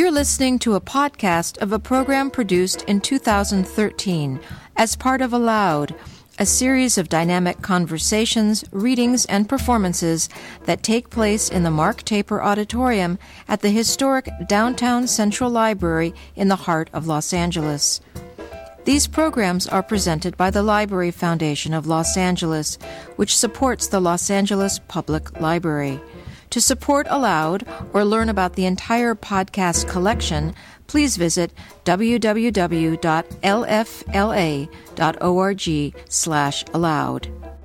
You're listening to a podcast of a program produced in 2013 as part of Aloud, a series of dynamic conversations, readings, and performances that take place in the Mark Taper Auditorium at the historic Downtown Central Library in the heart of Los Angeles. These programs are presented by the Library Foundation of Los Angeles, which supports the Los Angeles Public Library. To support Aloud or learn about the entire podcast collection, please visit www.lfla.org/aloud.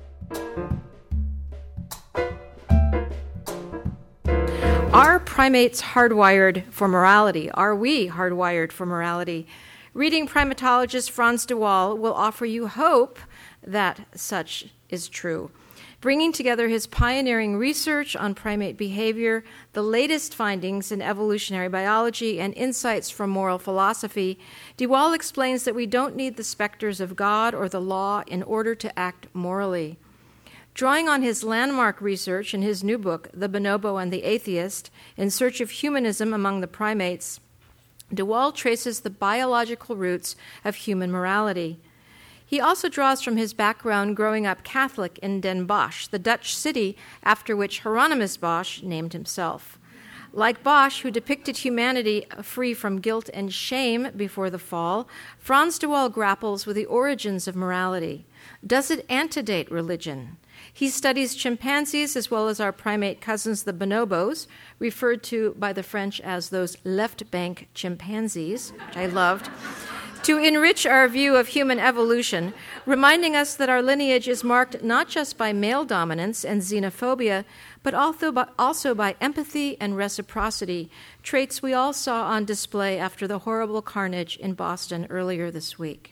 Are primates hardwired for morality? Are we hardwired for morality? Reading primatologist Frans de Waal will offer you hope that such is true. Bringing together his pioneering research on primate behavior, the latest findings in evolutionary biology, and insights from moral philosophy, de Waal explains that we don't need the specters of God or the law in order to act morally. Drawing on his landmark research in his new book, The Bonobo and the Atheist, In Search of Humanism Among the Primates, de Waal traces the biological roots of human morality. He also draws from his background growing up Catholic in Den Bosch, the Dutch city after which Hieronymus Bosch named himself. Like Bosch, who depicted humanity free from guilt and shame before the fall, Frans de Waal grapples with the origins of morality. Does it antedate religion? He studies chimpanzees as well as our primate cousins, the bonobos, referred to by the French as those left bank chimpanzees, which I loved, to enrich our view of human evolution, reminding us that our lineage is marked not just by male dominance and xenophobia, but also by empathy and reciprocity, traits we all saw on display after the horrible carnage in Boston earlier this week.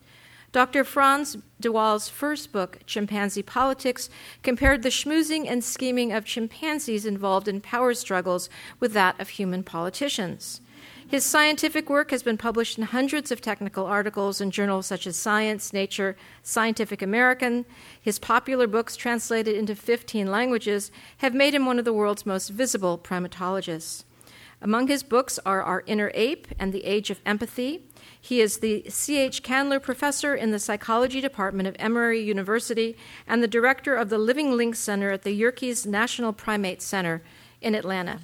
Dr. Frans de Waal's first book, Chimpanzee Politics, compared the schmoozing and scheming of chimpanzees involved in power struggles with that of human politicians. His scientific work has been published in hundreds of technical articles in journals such as Science, Nature, Scientific American. His popular books, translated into 15 languages, have made him one of the world's most visible primatologists. Among his books are Our Inner Ape and The Age of Empathy. He is the C.H. Candler Professor in the Psychology Department of Emory University and the director of the Living Link Center at the Yerkes National Primate Center in Atlanta.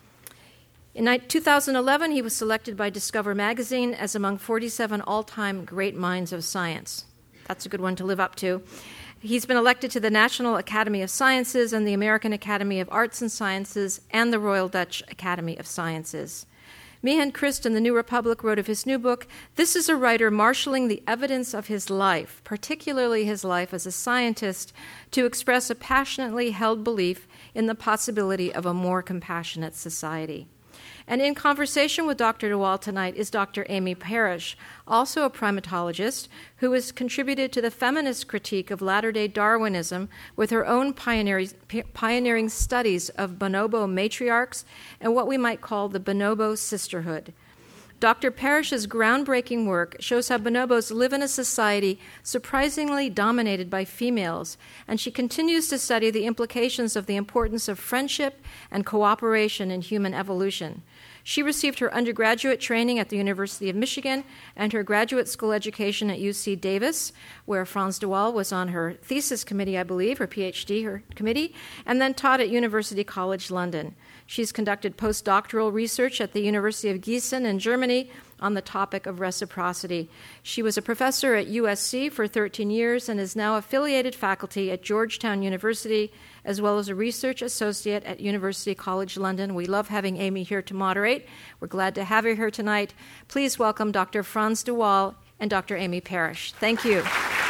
In 2011, he was selected by Discover magazine as among 47 all-time great minds of science. That's a good one to live up to. He's been elected to the National Academy of Sciences and the American Academy of Arts and Sciences and the Royal Dutch Academy of Sciences. Mihan Christ in the New Republic wrote of his new book, "This is a writer marshaling the evidence of his life, particularly his life as a scientist, to express a passionately held belief in the possibility of a more compassionate society." And in conversation with Dr. de Waal tonight is Dr. Amy Parrish, also a primatologist, who has contributed to the feminist critique of latter-day Darwinism with her own pioneering studies of bonobo matriarchs and what we might call the bonobo sisterhood. Dr. Parrish's groundbreaking work shows how bonobos live in a society surprisingly dominated by females, and she continues to study the implications of the importance of friendship and cooperation in human evolution. She received her undergraduate training at the University of Michigan and her graduate school education at UC Davis, where Frans de Waal was on her thesis committee, I believe, her PhD, her committee, and then taught at University College London. She's conducted postdoctoral research at the University of Gießen in Germany on the topic of reciprocity. She was a professor at USC for 13 years and is now affiliated faculty at Georgetown University, as well as a research associate at University College London. We love having Amy here to moderate. We're glad to have her here tonight. Please welcome Dr. Frans de Waal and Dr. Amy Parrish. Thank you.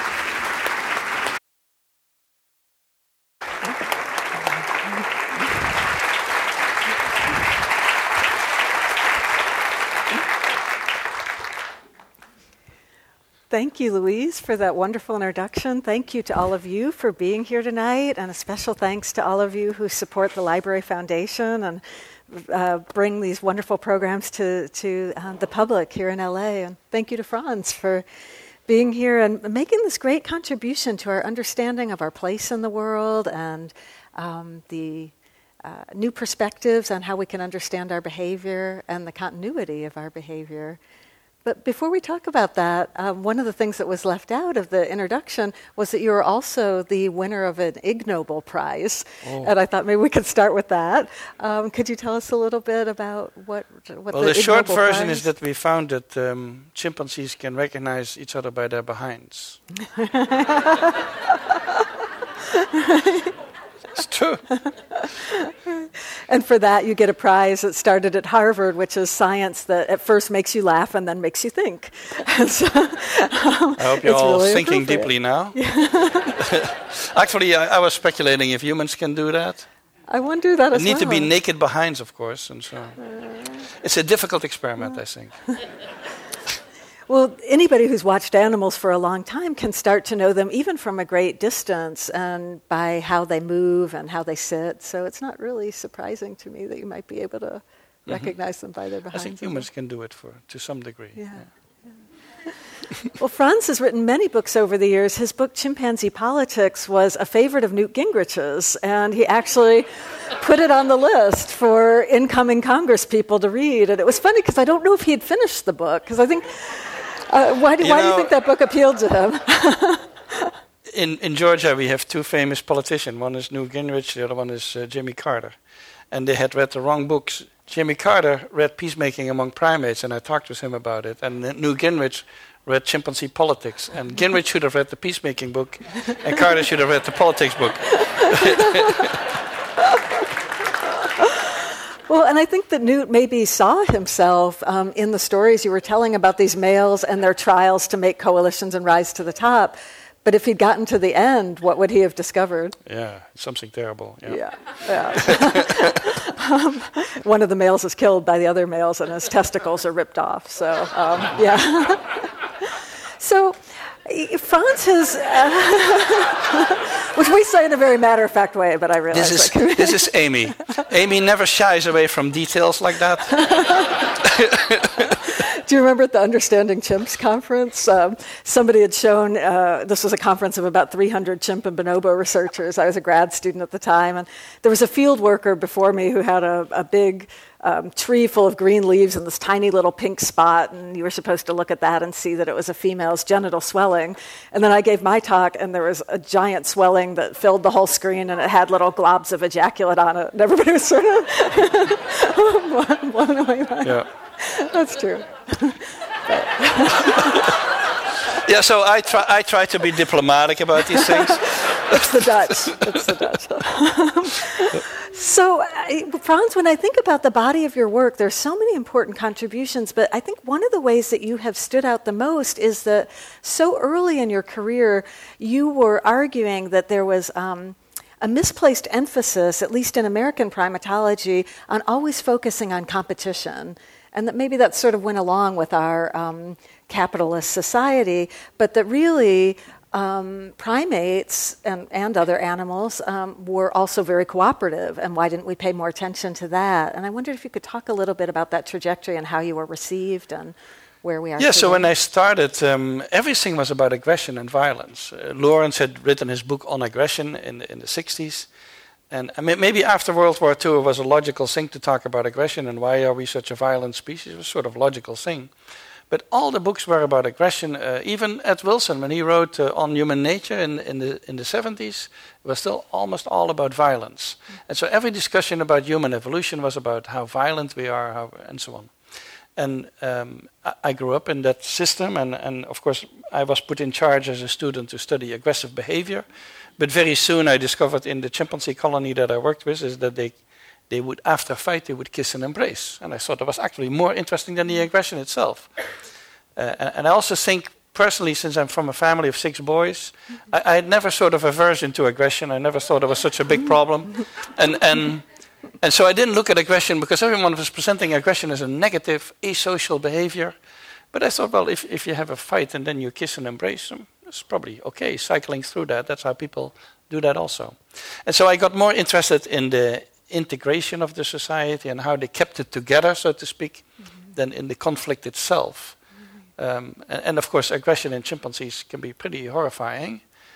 Thank you, Louise, for that wonderful introduction. Thank you to all of you for being here tonight, and a special thanks to all of you who support the Library Foundation and bring these wonderful programs to the public here in LA. And thank you to Frans for being here and making this great contribution to our understanding of our place in the world and the new perspectives on how we can understand our behavior and the continuity of our behavior. But before we talk about that, one of the things that was left out of the introduction was that you were also the winner of an Ig Nobel Prize. Oh. And I thought maybe we could start with that. Could you tell us a little bit about what the Ig short Nobel version Prize? is that we found that chimpanzees can recognize each other by their behinds. It's true. And for that, you get a prize that started at Harvard, which is science that at first makes you laugh and then makes you think. So, I hope you're all really thinking deeply now. Actually, I was speculating if humans can do that. I wonder that as well. They need to be naked behinds, of course, and so it's a difficult experiment, I think. Well, anybody who's watched animals for a long time can start to know them even from a great distance and by how they move and how they sit. So it's not really surprising to me that you might be able to recognize them by their behinds. I think humans can do it to some degree. Yeah. Well, Franz has written many books over the years. His book, Chimpanzee Politics, was a favorite of Newt Gingrich's, and he actually put it on the list for incoming Congress people to read. And it was funny because I don't know if he had finished the book, because I think... why do you think that book appealed to him? in Georgia, we have two famous politicians. One is Newt Gingrich, the other one is Jimmy Carter. And they had read the wrong books. Jimmy Carter read Peacemaking Among Primates, and I talked with him about it. And Newt Gingrich read Chimpanzee Politics. And Gingrich should have read the Peacemaking book, and Carter should have read the Politics book. Well, and I think that Newt maybe saw himself in the stories you were telling about these males and their trials to make coalitions and rise to the top. But if he'd gotten to the end, what would he have discovered? Yeah, something terrible. Yeah. One of the males is killed by the other males and his testicles are ripped off. So, yeah. So... Franz has, which we say in a very matter-of-fact way, but I realize this is Amy. Amy never shies away from details like that. Do you remember at the Understanding Chimps conference, somebody had shown, this was a conference of about 300 chimp and bonobo researchers. I was a grad student at the time, and there was a field worker before me who had a big tree full of green leaves and this tiny little pink spot, and you were supposed to look at that and see that it was a female's genital swelling. And then I gave my talk, and there was a giant swelling that filled the whole screen, and it had little globs of ejaculate on it, and everybody was sort of blown away by it. Yeah. That's true. Yeah, so I try to be diplomatic about these things. It's the Dutch. So, Franz, when I think about the body of your work, there's so many important contributions, but I think one of the ways that you have stood out the most is that so early in your career, you were arguing that there was a misplaced emphasis, at least in American primatology, on always focusing on competition. And that maybe that sort of went along with our capitalist society, but that really primates and other animals were also very cooperative, and why didn't we pay more attention to that? And I wondered if you could talk a little bit about that trajectory and how you were received and where we are today. So when I started, everything was about aggression and violence. Lawrence had written his book on aggression in the 60s. And maybe after World War II, it was a logical thing to talk about aggression and why are we such a violent species. It was sort of a logical thing. But all the books were about aggression. Even Ed Wilson, when he wrote On Human Nature in the 70s, it was still almost all about violence. And so every discussion about human evolution was about how violent we are, and so on. And I grew up in that system, and of course I was put in charge as a student to study aggressive behavior. But very soon I discovered in the chimpanzee colony that I worked with is that they would, after a fight, they would kiss and embrace. And I thought it was actually more interesting than the aggression itself. And I also think, personally, since I'm from a family of 6 boys, I had never sort of aversion to aggression. I never thought it was such a big problem. And so I didn't look at aggression because everyone was presenting aggression as a negative, asocial behavior. But I thought, well, if you have a fight and then you kiss and embrace them, it's probably okay, cycling through that. That's how people do that also. And so I got more interested in the integration of the society and how they kept it together, so to speak, than in the conflict itself. And of course, aggression in chimpanzees can be pretty horrifying.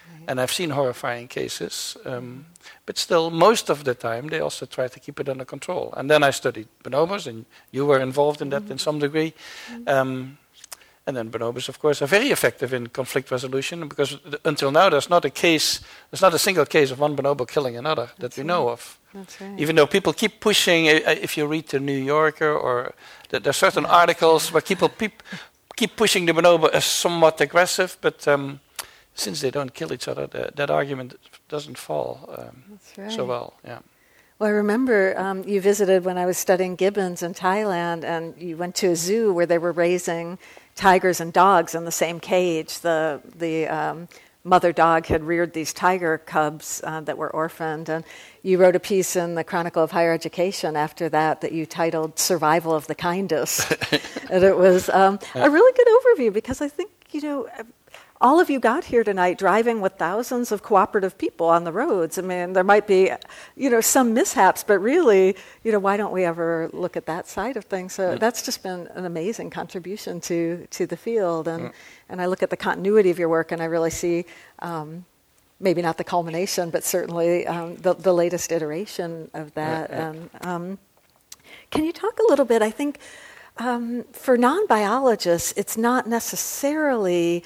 And I've seen horrifying cases, but still, most of the time, they also try to keep it under control. And then I studied bonobos, and you were involved in that in some degree. And then bonobos, of course, are very effective in conflict resolution, because until now, there's not a single case of one bonobo killing another that we know of. That's right. Even though people keep pushing, if you read the New Yorker, or there are certain articles where people keep pushing the bonobo as somewhat aggressive, but since they don't kill each other, that argument doesn't fall so well. Yeah. Well, I remember you visited when I was studying gibbons in Thailand, and you went to a zoo where they were raising tigers and dogs in the same cage. The mother dog had reared these tiger cubs that were orphaned, and you wrote a piece in the Chronicle of Higher Education after that you titled "Survival of the Kindest," and it was a really good overview, because I think all of you got here tonight driving with thousands of cooperative people on the roads. I mean, there might be, some mishaps, but really, why don't we ever look at that side of things? So that's just been an amazing contribution to the field. And I look at the continuity of your work, and I really see, maybe not the culmination, but certainly the latest iteration of that. And can you talk a little bit, I think, for non-biologists, it's not necessarily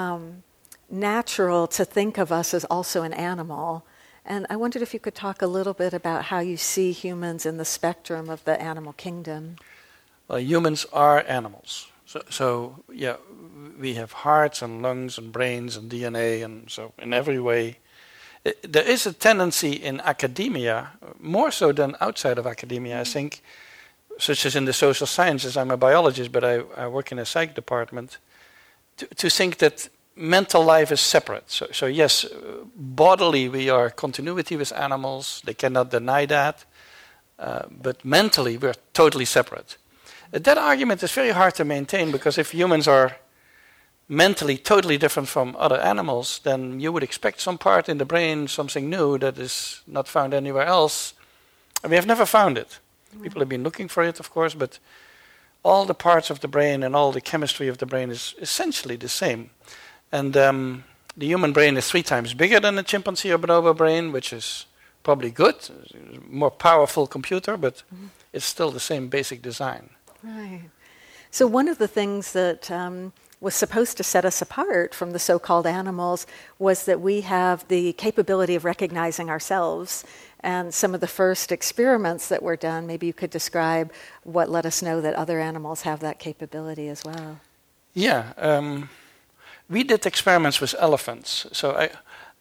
natural to think of us as also an animal. And I wondered if you could talk a little bit about how you see humans in the spectrum of the animal kingdom. Well, humans are animals. So we have hearts and lungs and brains and DNA, and so in every way. There is a tendency in academia, more so than outside of academia, I think, such as in the social sciences. I'm a biologist, but I work in a psych department, to think that mental life is separate. So yes, bodily we are continuity with animals. They cannot deny that. But mentally we're totally separate. That argument is very hard to maintain, because if humans are mentally totally different from other animals, then you would expect some part in the brain, something new that is not found anywhere else. And we have never found it. People have been looking for it, of course, but all the parts of the brain and all the chemistry of the brain is essentially the same. And the human brain is 3 times bigger than a chimpanzee or bonobo brain, which is probably good, more powerful computer, but it's still the same basic design. Right. So one of the things that was supposed to set us apart from the so-called animals was that we have the capability of recognizing ourselves. And some of the first experiments that were done, maybe you could describe what let us know that other animals have that capability as well. Yeah, we did experiments with elephants. So,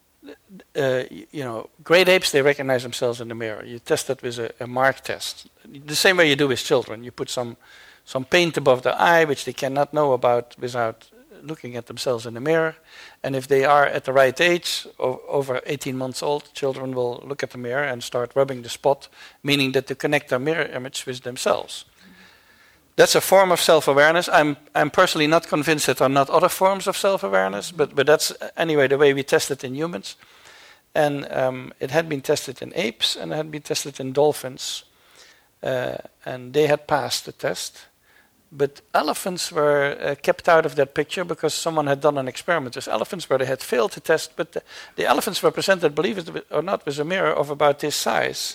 great apes, they recognize themselves in the mirror. You test it with a mark test. The same way you do with children. You put some paint above their eye, which they cannot know about without looking at themselves in the mirror. And if they are at the right age, over 18 months old, children will look at the mirror and start rubbing the spot, meaning that they connect their mirror image with themselves. That's a form of self-awareness. I'm personally not convinced that there are not other forms of self-awareness, but that's anyway the way we test it in humans. And it had been tested in apes, and it had been tested in dolphins. And they had passed the test. But elephants were kept out of that picture because someone had done an experiment with elephants where they had failed to test, but the elephants were presented, believe it or not, with a mirror of about this size.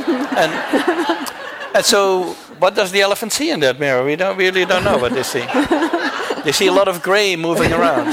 and so what does the elephant see in that mirror? We really don't know what they see. They see a lot of gray moving around.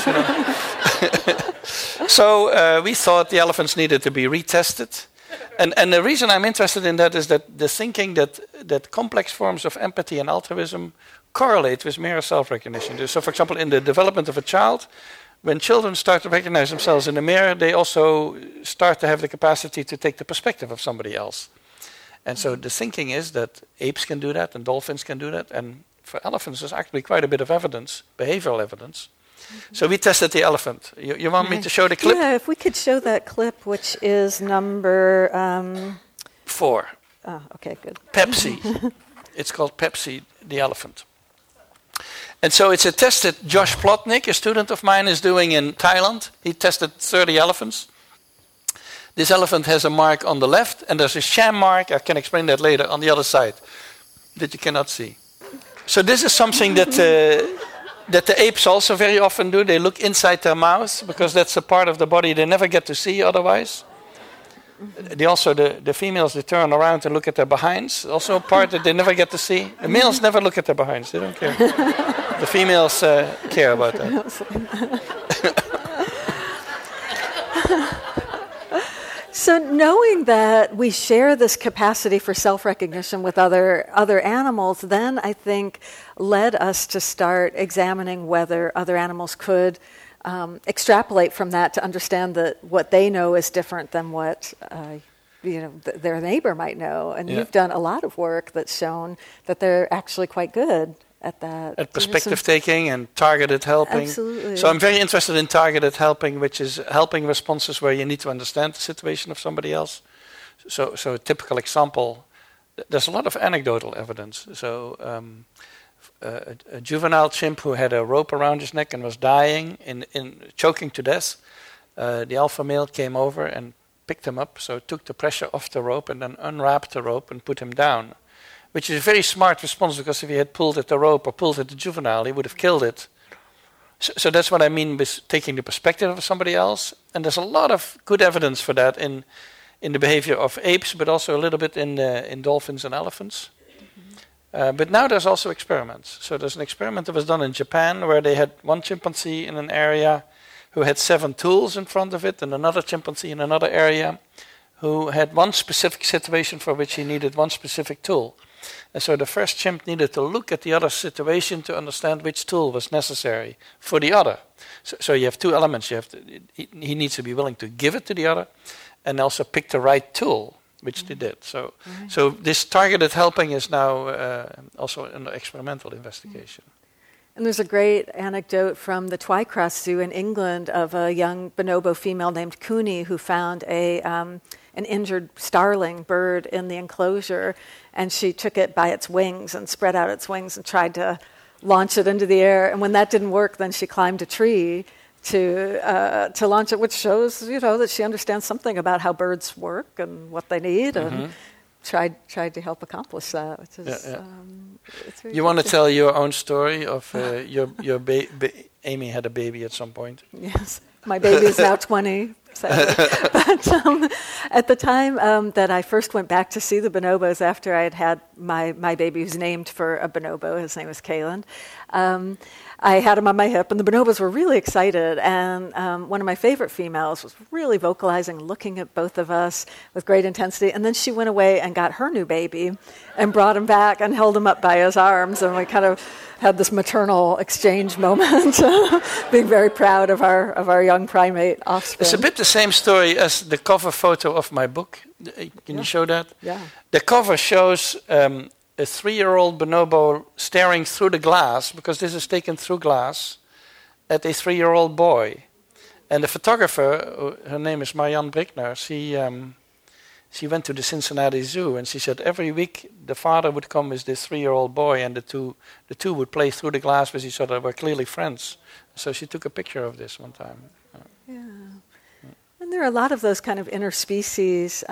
So we thought the elephants needed to be retested. And the reason I'm interested in that is that the thinking that complex forms of empathy and altruism correlate with mirror self-recognition. So, for example, in the development of a child, when children start to recognize themselves in the mirror, they also start to have the capacity to take the perspective of somebody else. And so the thinking is that apes can do that and dolphins can do that. And for elephants, there's actually quite a bit of evidence, behavioral evidence. So we tested the elephant. You want me to show the clip? Yeah, if we could show that clip, which is number 4. Oh, okay, good. Pepsi. It's called Pepsi, the elephant. And so it's a test that Josh Plotnick, a student of mine, is doing in Thailand. He tested 30 elephants. This elephant has a mark on the left, and there's a sham mark, I can explain that later, on the other side, that you cannot see. So this is something that that the apes also very often do. They look inside their mouths because that's a part of the body they never get to see otherwise. They also, the females, they turn around and look at their behinds. Also a part that they never get to see. The males never look at their behinds. They don't care. The females care about that. So knowing that we share this capacity for self-recognition with other animals, then I think led us to start examining whether other animals could extrapolate from that to understand that what they know is different than what their neighbor might know. And you've done a lot of work that's shown that they're actually quite good at that. At perspective taking and targeted helping. Absolutely. So I'm very interested in targeted helping, which is helping responses where you need to understand the situation of somebody else. So a typical example, there's a lot of anecdotal evidence. So a juvenile chimp who had a rope around his neck and was dying, in choking to death, the alpha male came over and picked him up, so took the pressure off the rope and then unwrapped the rope and put him down. Which is a very smart response, because if he had pulled at the rope or pulled at the juvenile, he would have killed it. So that's what I mean with taking the perspective of somebody else. And there's a lot of good evidence for that in the behavior of apes, but also a little bit in dolphins and elephants. But now there's also experiments. So there's an experiment that was done in Japan where they had one chimpanzee in an area who had 7 tools in front of it, and another chimpanzee in another area who had one specific situation for which he needed one specific tool. And so the first chimp needed to look at the other situation to understand which tool was necessary for the other. So you have 2 elements. He needs to be willing to give it to the other and also pick the right tool, which they did. So this targeted helping is now also under experimental investigation. And there's a great anecdote from the Twycross Zoo in England of a young bonobo female named Cooney who found an injured starling bird in the enclosure, and she took it by its wings and spread out its wings and tried to launch it into the air. And when that didn't work, then she climbed a tree to launch it, which shows that she understands something about how birds work and what they need, and tried to help accomplish that. Which is it's you want to tell your own story of your Amy had a baby at some point? Yes, my baby is now 20. But at the time that I first went back to see the bonobos after I had my baby, who's named for a bonobo, his name was Kayland, I had him on my hip, and the bonobos were really excited. And one of my favorite females was really vocalizing, looking at both of us with great intensity. And then she went away and got her new baby and brought him back and held him up by his arms. And we kind of had this maternal exchange moment, being very proud of our young primate offspring. It's a bit the same story as the cover photo of my book. Can you show that? Yeah. The cover shows a 3-year-old bonobo staring through the glass, because this is taken through glass, at a 3-year-old boy. And the photographer, her name is Marianne Brickner, she went to the Cincinnati Zoo, and she said every week the father would come with this 3-year-old boy, and the two would play through the glass with each other. They were clearly friends. So she took a picture of this one time. Yeah. And there are a lot of those kind of interspecies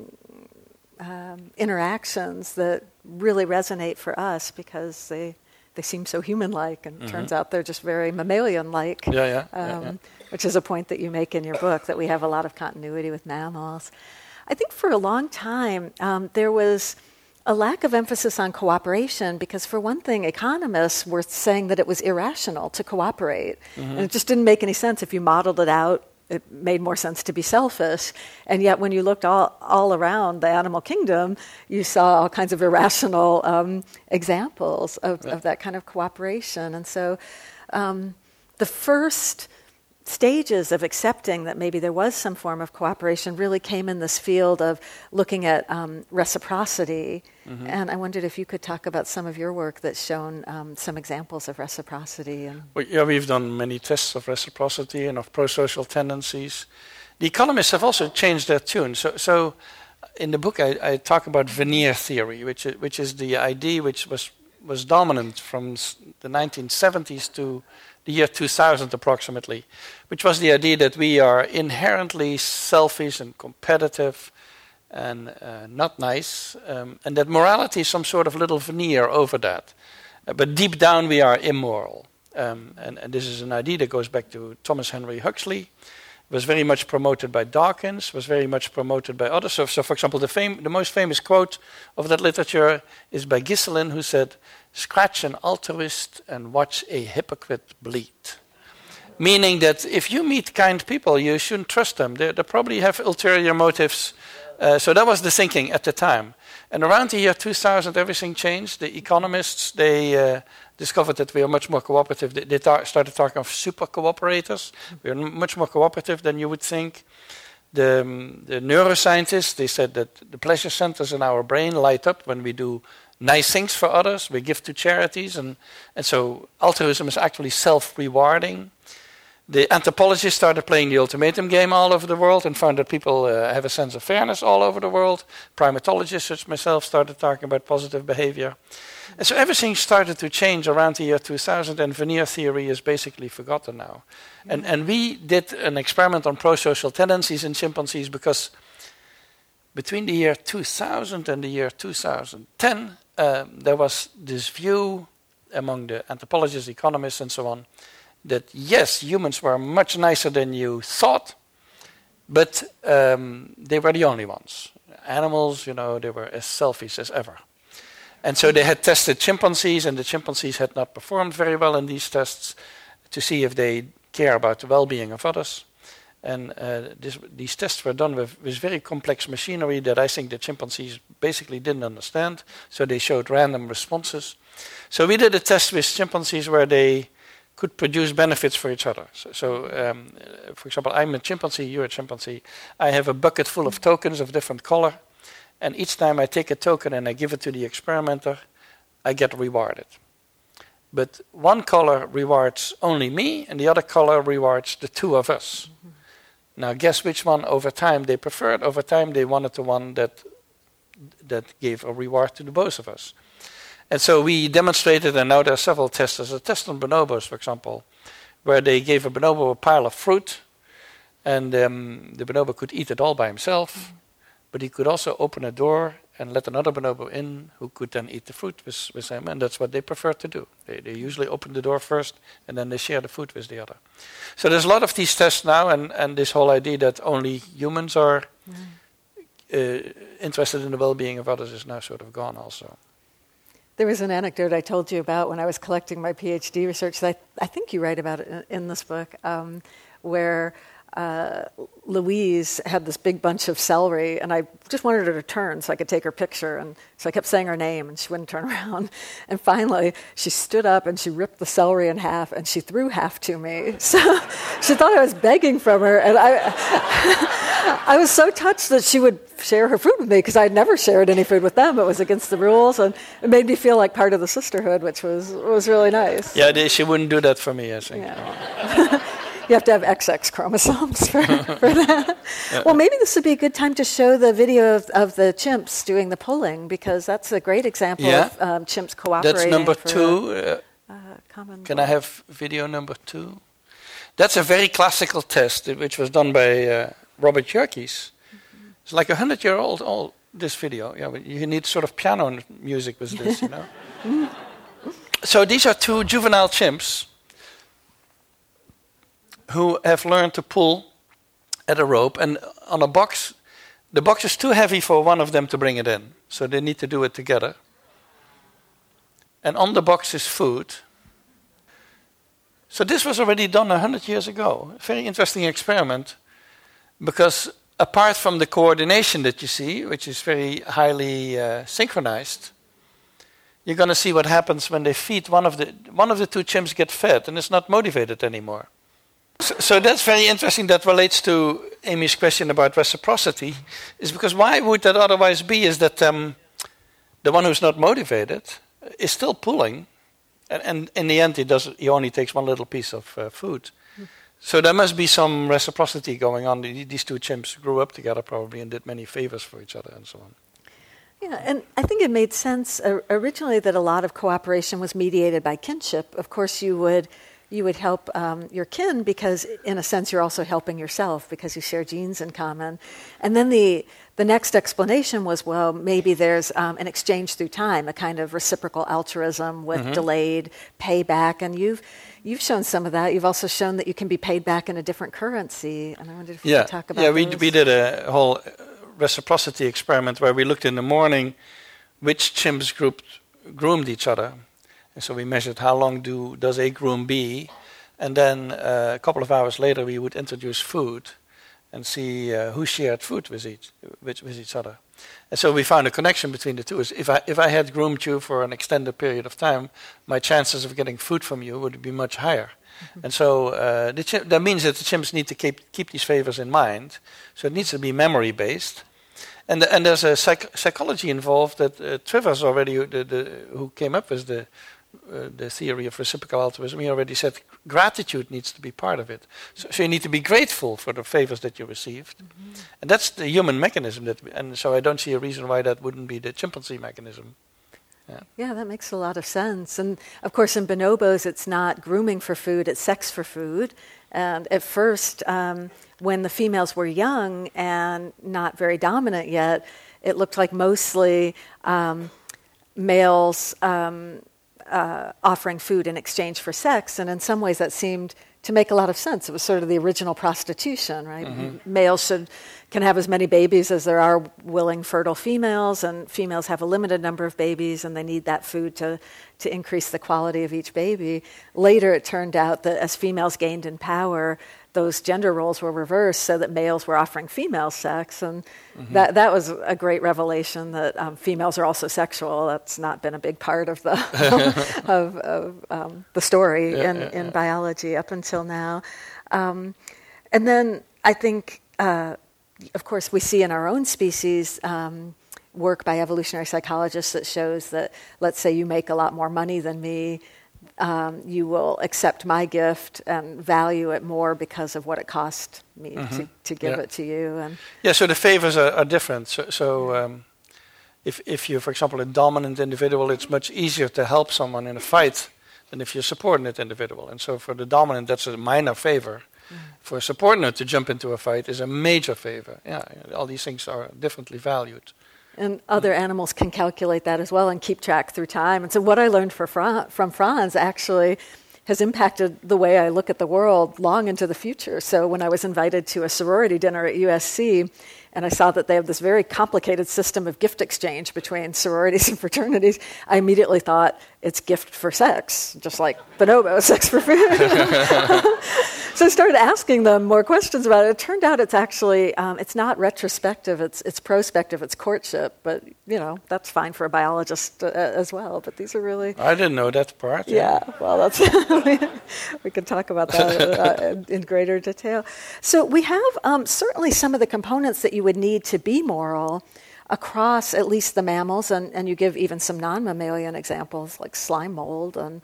interactions that really resonate for us because they seem so human-like, and it turns out they're just very mammalian-like, which is a point that you make in your book, that we have a lot of continuity with mammals. I think for a long time there was a lack of emphasis on cooperation because, for one thing, economists were saying that it was irrational to cooperate. And it just didn't make any sense. If you modeled it out, it made more sense to be selfish. And yet when you looked all around the animal kingdom, you saw all kinds of irrational examples of that kind of cooperation. And so the first stages of accepting that maybe there was some form of cooperation really came in this field of looking at reciprocity. And I wondered if you could talk about some of your work that's shown some examples of reciprocity. Well, we've done many tests of reciprocity and of pro-social tendencies. The economists have also changed their tune. So in the book I talk about veneer theory, which is the idea which was dominant from the 1970s to the year 2000 approximately, which was the idea that we are inherently selfish and competitive and not nice, and that morality is some sort of little veneer over that. But deep down we are immoral. And this is an idea that goes back to Thomas Henry Huxley. Was very much promoted by Dawkins, was very much promoted by others. So for example, the most famous quote of that literature is by Ghiselin, who said, "Scratch an altruist and watch a hypocrite bleed." Meaning that if you meet kind people, you shouldn't trust them. They probably have ulterior motives. So that was the thinking at the time. And around the year 2000, everything changed. The economists, they discovered that we are much more cooperative. They started talking of super cooperators. We are much more cooperative than you would think. The neuroscientists, they said that the pleasure centers in our brain light up when we do nice things for others. We give to charities. And so altruism is actually self-rewarding. The anthropologists started playing the ultimatum game all over the world and found that people have a sense of fairness all over the world. Primatologists, such as myself, started talking about positive behavior. And so everything started to change around the year 2000, and veneer theory is basically forgotten now. And we did an experiment on prosocial tendencies in chimpanzees because between the year 2000 and the year 2010, there was this view among the anthropologists, economists, and so on, that yes, humans were much nicer than you thought, but they were the only ones. Animals, they were as selfish as ever. And so they had tested chimpanzees, and the chimpanzees had not performed very well in these tests to see if they care about the well-being of others. And these tests were done with very complex machinery that I think the chimpanzees basically didn't understand, so they showed random responses. So we did a test with chimpanzees where they could produce benefits for each other. So for example, I'm a chimpanzee, you're a chimpanzee. I have a bucket full of tokens of different color, and each time I take a token and I give it to the experimenter, I get rewarded. But one color rewards only me, and the other color rewards the two of us. Mm-hmm. Now guess which one over time they preferred. Over time they wanted the one that gave a reward to the both of us. And so we demonstrated, and now there are several tests. There's a test on bonobos, for example, where they gave a bonobo a pile of fruit, and the bonobo could eat it all by himself, but he could also open a door and let another bonobo in who could then eat the fruit with him, and that's what they prefer to do. They usually open the door first, and then they share the food with the other. So there's a lot of these tests now, and this whole idea that only humans are interested in the well-being of others is now sort of gone also. There was an anecdote I told you about when I was collecting my PhD research that I think you write about it in this book, where Louise had this big bunch of celery, and I just wanted her to turn so I could take her picture, and so I kept saying her name, and she wouldn't turn around. And finally, she stood up, and she ripped the celery in half, and she threw half to me. So she thought I was begging from her, and I was so touched that she would share her food with me, because I'd never shared any food with them. It was against the rules, and it made me feel like part of the sisterhood, which was really nice. Yeah, she wouldn't do that for me, I think. Yeah. You have to have XX chromosomes for that. Yeah. Well, maybe this would be a good time to show the video of the chimps doing the pulling, because that's a great example of chimps cooperating. That's number 2. Can I have video number 2? That's a very classical test, which was done by Robert Yerkes. Mm-hmm. It's like 100-year-old, this video. Yeah, but you need sort of piano music with this, So these are 2 juvenile chimps who have learned to pull at a rope, and on a box, the box is too heavy for one of them to bring it in, so they need to do it together. And on the box is food. So this was already done 100 years ago. A very interesting experiment, because apart from the coordination that you see, which is very highly synchronized, you're going to see what happens when they feed one of the 2 chimps get fed, and it's not motivated anymore. So that's very interesting. That relates to Amy's question about reciprocity, is because why would that otherwise be? Is that the one who's not motivated is still pulling, and in the end he only takes one little piece of food. So there must be some reciprocity going on. These 2 chimps grew up together probably and did many favors for each other and so on. Yeah, and I think it made sense originally that a lot of cooperation was mediated by kinship. Of course, you would you would help your kin because, in a sense, you're also helping yourself because you share genes in common. And then the next explanation was, well, maybe there's an exchange through time, a kind of reciprocal altruism with delayed payback. And you've shown some of that. You've also shown that you can be paid back in a different currency. And I wondered if you could talk about those. We did a whole reciprocity experiment where we looked in the morning which chimps groomed each other. And so we measured how long does a groom be, and then a couple of hours later we would introduce food and see who shared food with each other. And so we found a connection between the two. If I had groomed you for an extended period of time, my chances of getting food from you would be much higher. And so that means that the chimps need to keep these favors in mind. So it needs to be memory based. And there's a psychology involved that Trivers already, who came up with the theory of reciprocal altruism, he already said gratitude needs to be part of it. So you need to be grateful for the favors that you received. And that's the human mechanism. And so I don't see a reason why that wouldn't be the chimpanzee mechanism. Yeah, that makes a lot of sense. And of course, in bonobos, it's not grooming for food, it's sex for food. And at first, when the females were young and not very dominant yet, it looked like mostly males offering food in exchange for sex. And in some ways, that seemed to make a lot of sense. It was sort of the original prostitution, right? Males can have as many babies as there are willing fertile females, and females have a limited number of babies, and they need that food to increase the quality of each baby. Later, it turned out that as females gained in power, those gender roles were reversed so that males were offering female sex, and that was a great revelation that females are also sexual. That's not been a big part of the the story in biology up until now. And then I think, of course, we see in our own species work by evolutionary psychologists that shows that, let's say you make a lot more money than me, you will accept my gift and value it more because of what it cost me to give it to you. And so the favors are different. So if you're, for example, a dominant individual, it's much easier to help someone in a fight than if you're a subordinate individual. And so for the dominant, that's a minor favor. For a subordinate to jump into a fight is a major favor. Yeah, all these things are differently valued. And other animals can calculate that as well and keep track through time. And so what I learned from Franz actually has impacted the way I look at the world long into the future. So when I was invited to a sorority dinner at USC, and I saw that they have this very complicated system of gift exchange between sororities and fraternities, I immediately thought it's gift for sex, just like bonobo, sex for food. So I started asking them more questions about it. It turned out it's actually, it's not retrospective, it's prospective, it's courtship, but that's fine for a biologist as well. But these are really... I didn't know that part. Yeah, well, that's we can talk about that in greater detail. So we have certainly some of the components that you would need to be moral across at least the mammals, and you give even some non-mammalian examples like slime mold and...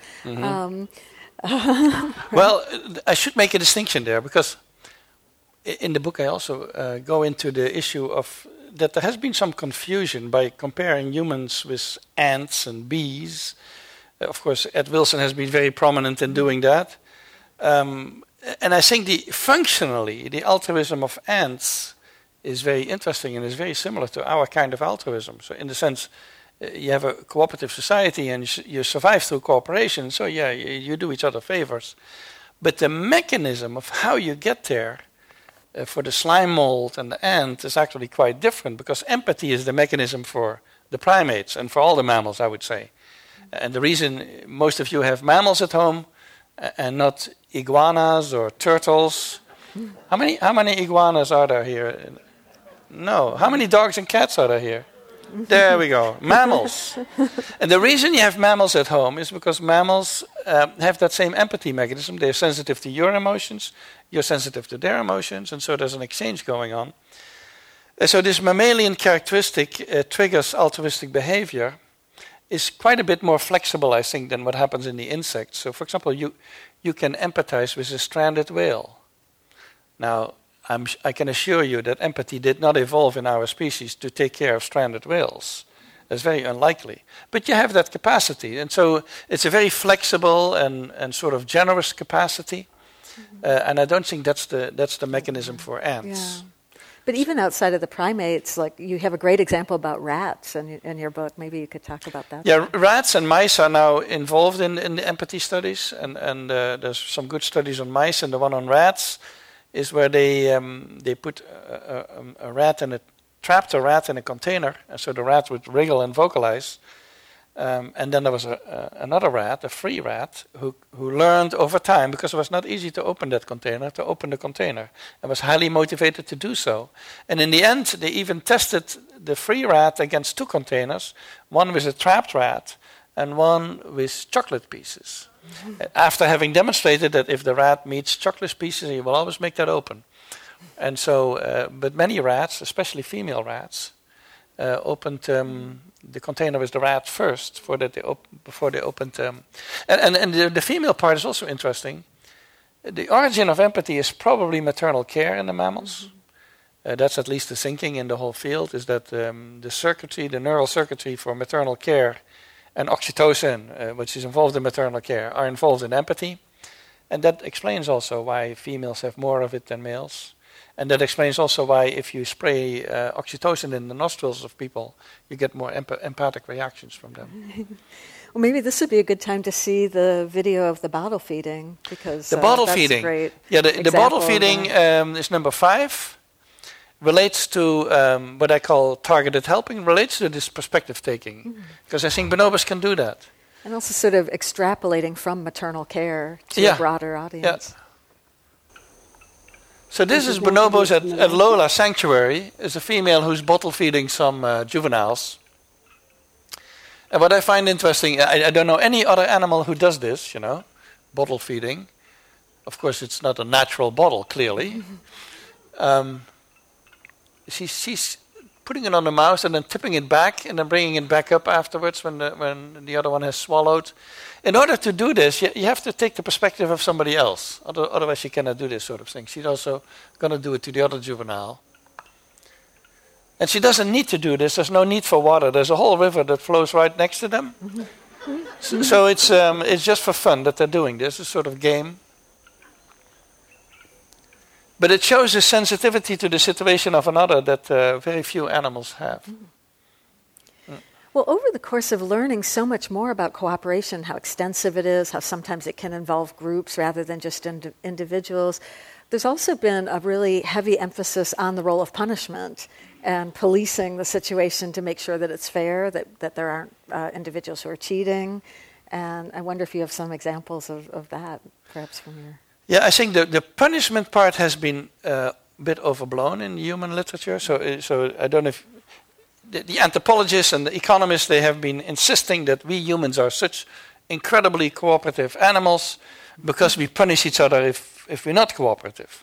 Well, I should make a distinction there, because in the book I also go into the issue of that there has been some confusion by comparing humans with ants and bees. Of course, Ed Wilson has been very prominent in doing that. And I think functionally, the altruism of ants is very interesting and is very similar to our kind of altruism. So in the sense... you have a cooperative society and you survive through cooperation, so you do each other favors. But the mechanism of how you get there for the slime mold and the ant is actually quite different, because empathy is the mechanism for the primates and for all the mammals, I would say. And the reason most of you have mammals at home and not iguanas or turtles. How many iguanas are there here? No. How many dogs and cats are there here? There we go. Mammals. And the reason you have mammals at home is because mammals have that same empathy mechanism. They're sensitive to your emotions, you're sensitive to their emotions, and so there's an exchange going on. So this mammalian characteristic triggers altruistic behavior is quite a bit more flexible, I think, than what happens in the insects. So, for example, you can empathize with a stranded whale. Now, I can assure you that empathy did not evolve in our species to take care of stranded whales. That's very unlikely. But you have that capacity. And so it's a very flexible and sort of generous capacity. And I don't think that's the mechanism for ants. Yeah. But even outside of the primates, like you have a great example about rats in your book. Maybe you could talk about that. Yeah, rats and mice are now involved in the empathy studies, and there's some good studies on mice, and the one on rats is where they put trapped a rat in a container, and so the rat would wriggle and vocalize. And then there was another rat, a free rat, who learned over time, because it was not easy to open the container, and was highly motivated to do so. And in the end, they even tested the free rat against 2 containers, one with a trapped rat and one with chocolate pieces. After having demonstrated that if the rat meets chocolate pieces, he will always make that open. And so, but many rats, especially female rats, opened the container with the rat first before they opened. And the female part is also interesting. The origin of empathy is probably maternal care in the mammals. That's at least the thinking in the whole field, is that the neural circuitry for maternal care and oxytocin, which is involved in maternal care, are involved in empathy. And that explains also why females have more of it than males. And that explains also why if you spray oxytocin in the nostrils of people, you get more empathic reactions from them. Well, maybe this would be a good time to see the video of the bottle feeding, because the bottle that's feeding. Great. Yeah, the bottle feeding is number 5. Relates to what I call targeted helping, relates to this perspective taking, because I think bonobos can do that. And also sort of extrapolating from maternal care to a broader audience. Yeah. So this is bonobos at Lola Sanctuary. Is a female who's bottle feeding some juveniles. And what I find interesting, I don't know any other animal who does this, bottle feeding. Of course, it's not a natural bottle, clearly. She's putting it on the mouse and then tipping it back and then bringing it back up afterwards when the other one has swallowed. In order to do this, you have to take the perspective of somebody else. Otherwise, you cannot do this sort of thing. She's also going to do it to the other juvenile. And she doesn't need to do this. There's no need for water. There's a whole river that flows right next to them. So it's just for fun that they're doing this, a sort of game. But it shows a sensitivity to the situation of another that very few animals have. Well, over the course of learning so much more about cooperation, how extensive it is, how sometimes it can involve groups rather than just individuals, there's also been a really heavy emphasis on the role of punishment and policing the situation to make sure that it's fair, that there aren't individuals who are cheating. And I wonder if you have some examples of that, perhaps from your... Yeah, I think the punishment part has been a bit overblown in human literature. So I don't know if the anthropologists and the economists, they have been insisting that we humans are such incredibly cooperative animals because we punish each other if we're not cooperative.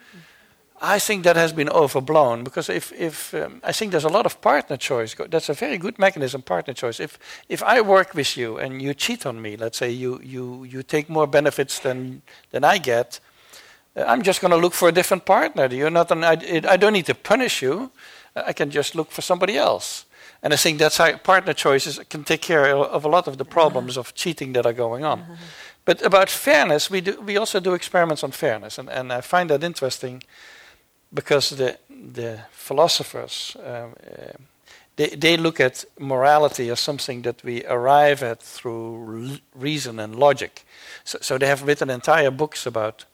I think that has been overblown because if I think there's a lot of partner choice. That's a very good mechanism, partner choice. If I work with you and you cheat on me, let's say you take more benefits than I get, I'm just going to look for a different partner. I don't need to punish you. I can just look for somebody else. And I think that's how partner choices can take care of a lot of the problems of cheating that are going on. But about fairness, we also do experiments on fairness, and I find that interesting. Because the philosophers, they look at morality as something that we arrive at through reason and logic. So they have written entire books about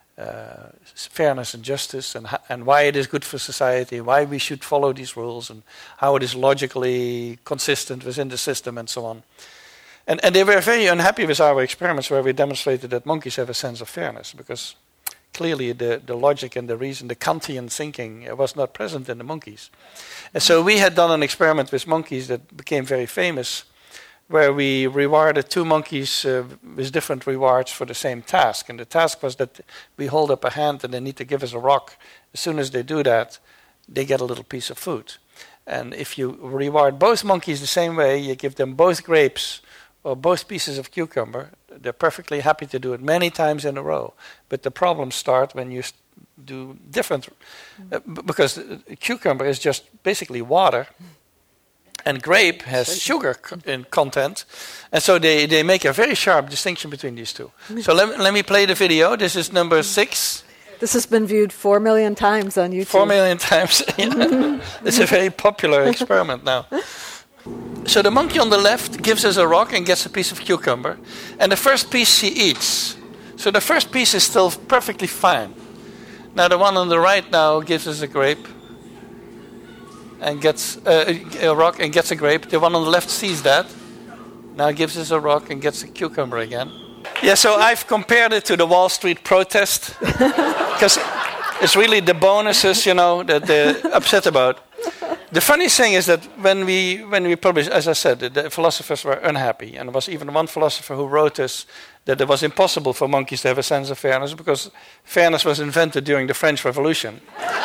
fairness and justice and why it is good for society, why we should follow these rules, and how it is logically consistent within the system and so on. And they were very unhappy with our experiments where we demonstrated that monkeys have a sense of fairness, because clearly the logic and the reason, the Kantian thinking was not present in the monkeys. And so we had done an experiment with monkeys that became very famous, where we rewarded 2 monkeys with different rewards for the same task. And the task was that we hold up a hand and they need to give us a rock. As soon as they do that, they get a little piece of food. And if you reward both monkeys the same way, you give them both grapes or both pieces of cucumber, they're perfectly happy to do it many times in a row. But the problems start when you do different, because cucumber is just basically water, And grape has sugar in content. And so they make a very sharp distinction between these two. So let me play the video. This is number 6. This has been viewed 4 million times on YouTube. 4 million times. It's a very popular experiment now. So the monkey on the left gives us a rock and gets a piece of cucumber. And the first piece she eats. So the first piece is still perfectly fine. Now the one on the right now gives us a grape and gets a rock and gets a grape. The one on the left sees that. Now gives us a rock and gets a cucumber again. Yeah, so I've compared it to the Wall Street protest. Because it's really the bonuses, that they're upset about. The funny thing is that when we published, as I said, the philosophers were unhappy. And there was even one philosopher who wrote us that it was impossible for monkeys to have a sense of fairness because fairness was invented during the French Revolution.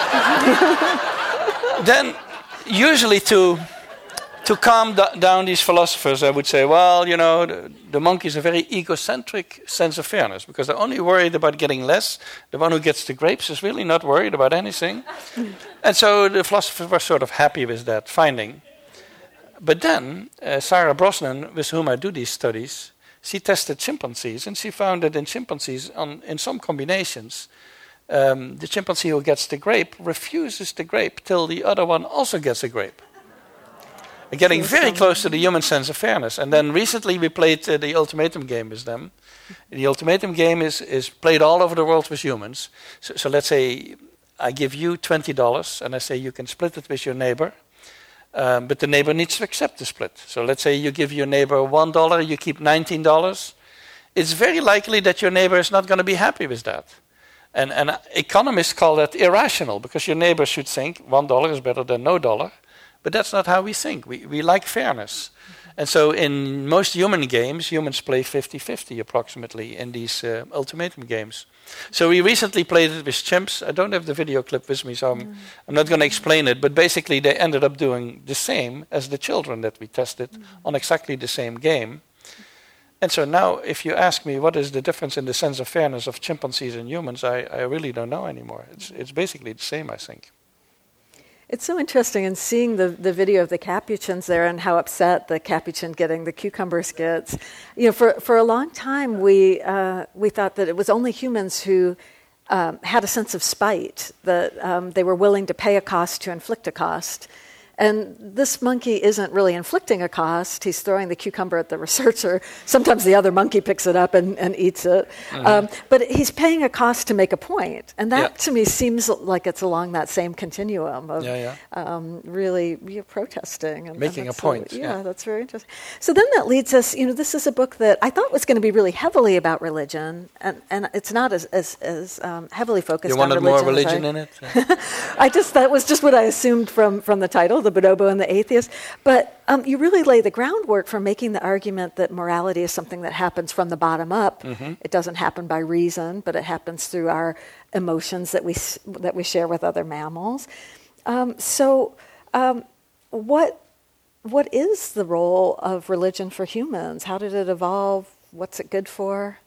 Then, usually to calm down these philosophers, I would say, well, the monkeys have a very egocentric sense of fairness because they're only worried about getting less. The one who gets the grapes is really not worried about anything. And so the philosophers were sort of happy with that finding. But then, Sarah Brosnan, with whom I do these studies, she tested chimpanzees, and she found that in chimpanzees, in some combinations, the chimpanzee who gets the grape refuses the grape till the other one also gets a grape. Getting very close to the human sense of fairness. And then recently we played the ultimatum game with them. The ultimatum game is played all over the world with humans. So let's say I give you $20 and I say you can split it with your neighbor. But the neighbor needs to accept the split. So let's say you give your neighbor $1, you keep $19. It's very likely that your neighbor is not going to be happy with that. And economists call that irrational because your neighbor should think $1 is better than no dollar. But that's not how we think. We like fairness. And so in most human games, humans play 50-50 approximately in these ultimatum games. So we recently played it with chimps. I don't have the video clip with me, so I'm not going to explain it. But basically they ended up doing the same as the children that we tested on exactly the same game. And so now if you ask me what is the difference in the sense of fairness of chimpanzees and humans, I really don't know anymore. It's basically the same, I think. It's so interesting in seeing the video of the capuchins there and how upset the capuchin getting the cucumbers gets. For a long time we thought that it was only humans who had a sense of spite, that they were willing to pay a cost to inflict a cost. And this monkey isn't really inflicting a cost. He's throwing the cucumber at the researcher. Sometimes the other monkey picks it up and eats it. But he's paying a cost to make a point. And that, to me, seems like it's along that same continuum of really protesting. And making a point. That's very interesting. So then that leads us, this is a book that I thought was going to be really heavily about religion. And it's not as heavily focused on religion. You wanted more religion in it? That was just what I assumed from the title, The Bonobo and the Atheist. But you really lay the groundwork for making the argument that morality is something that happens from the bottom up. It doesn't happen by reason, but it happens through our emotions that we share with other mammals. What is the role of religion for humans? How did it evolve? What's it good for?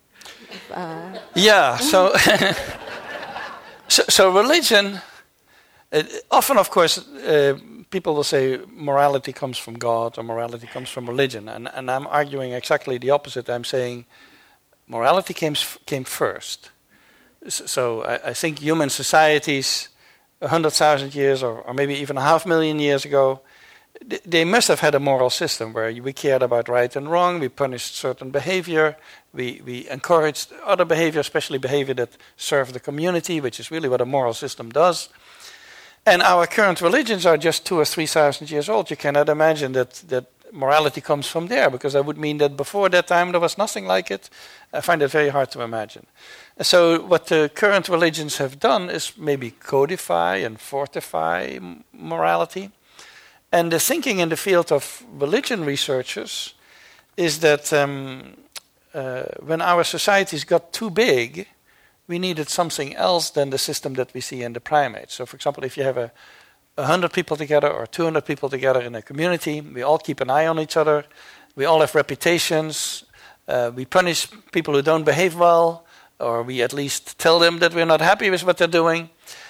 So religion, often, of course, people will say morality comes from God or morality comes from religion. And I'm arguing exactly the opposite. I'm saying morality came first. So I think human societies 100,000 years or maybe even 500,000 years ago, they must have had a moral system where we cared about right and wrong, we punished certain behavior, we encouraged other behavior, especially behavior that served the community, which is really what a moral system does. And our current religions are just 2,000 or 3,000 years old. You cannot imagine that morality comes from there, because that would mean that before that time there was nothing like it. I find it very hard to imagine. And so what the current religions have done is maybe codify and fortify morality. And the thinking in the field of religion researchers is that when our societies got too big, we needed something else than the system that we see in the primates. So, for example, if you have 100 people together or 200 people together in a community, we all keep an eye on each other, we all have reputations, we punish people who don't behave well, or we at least tell them that we're not happy with what they're doing.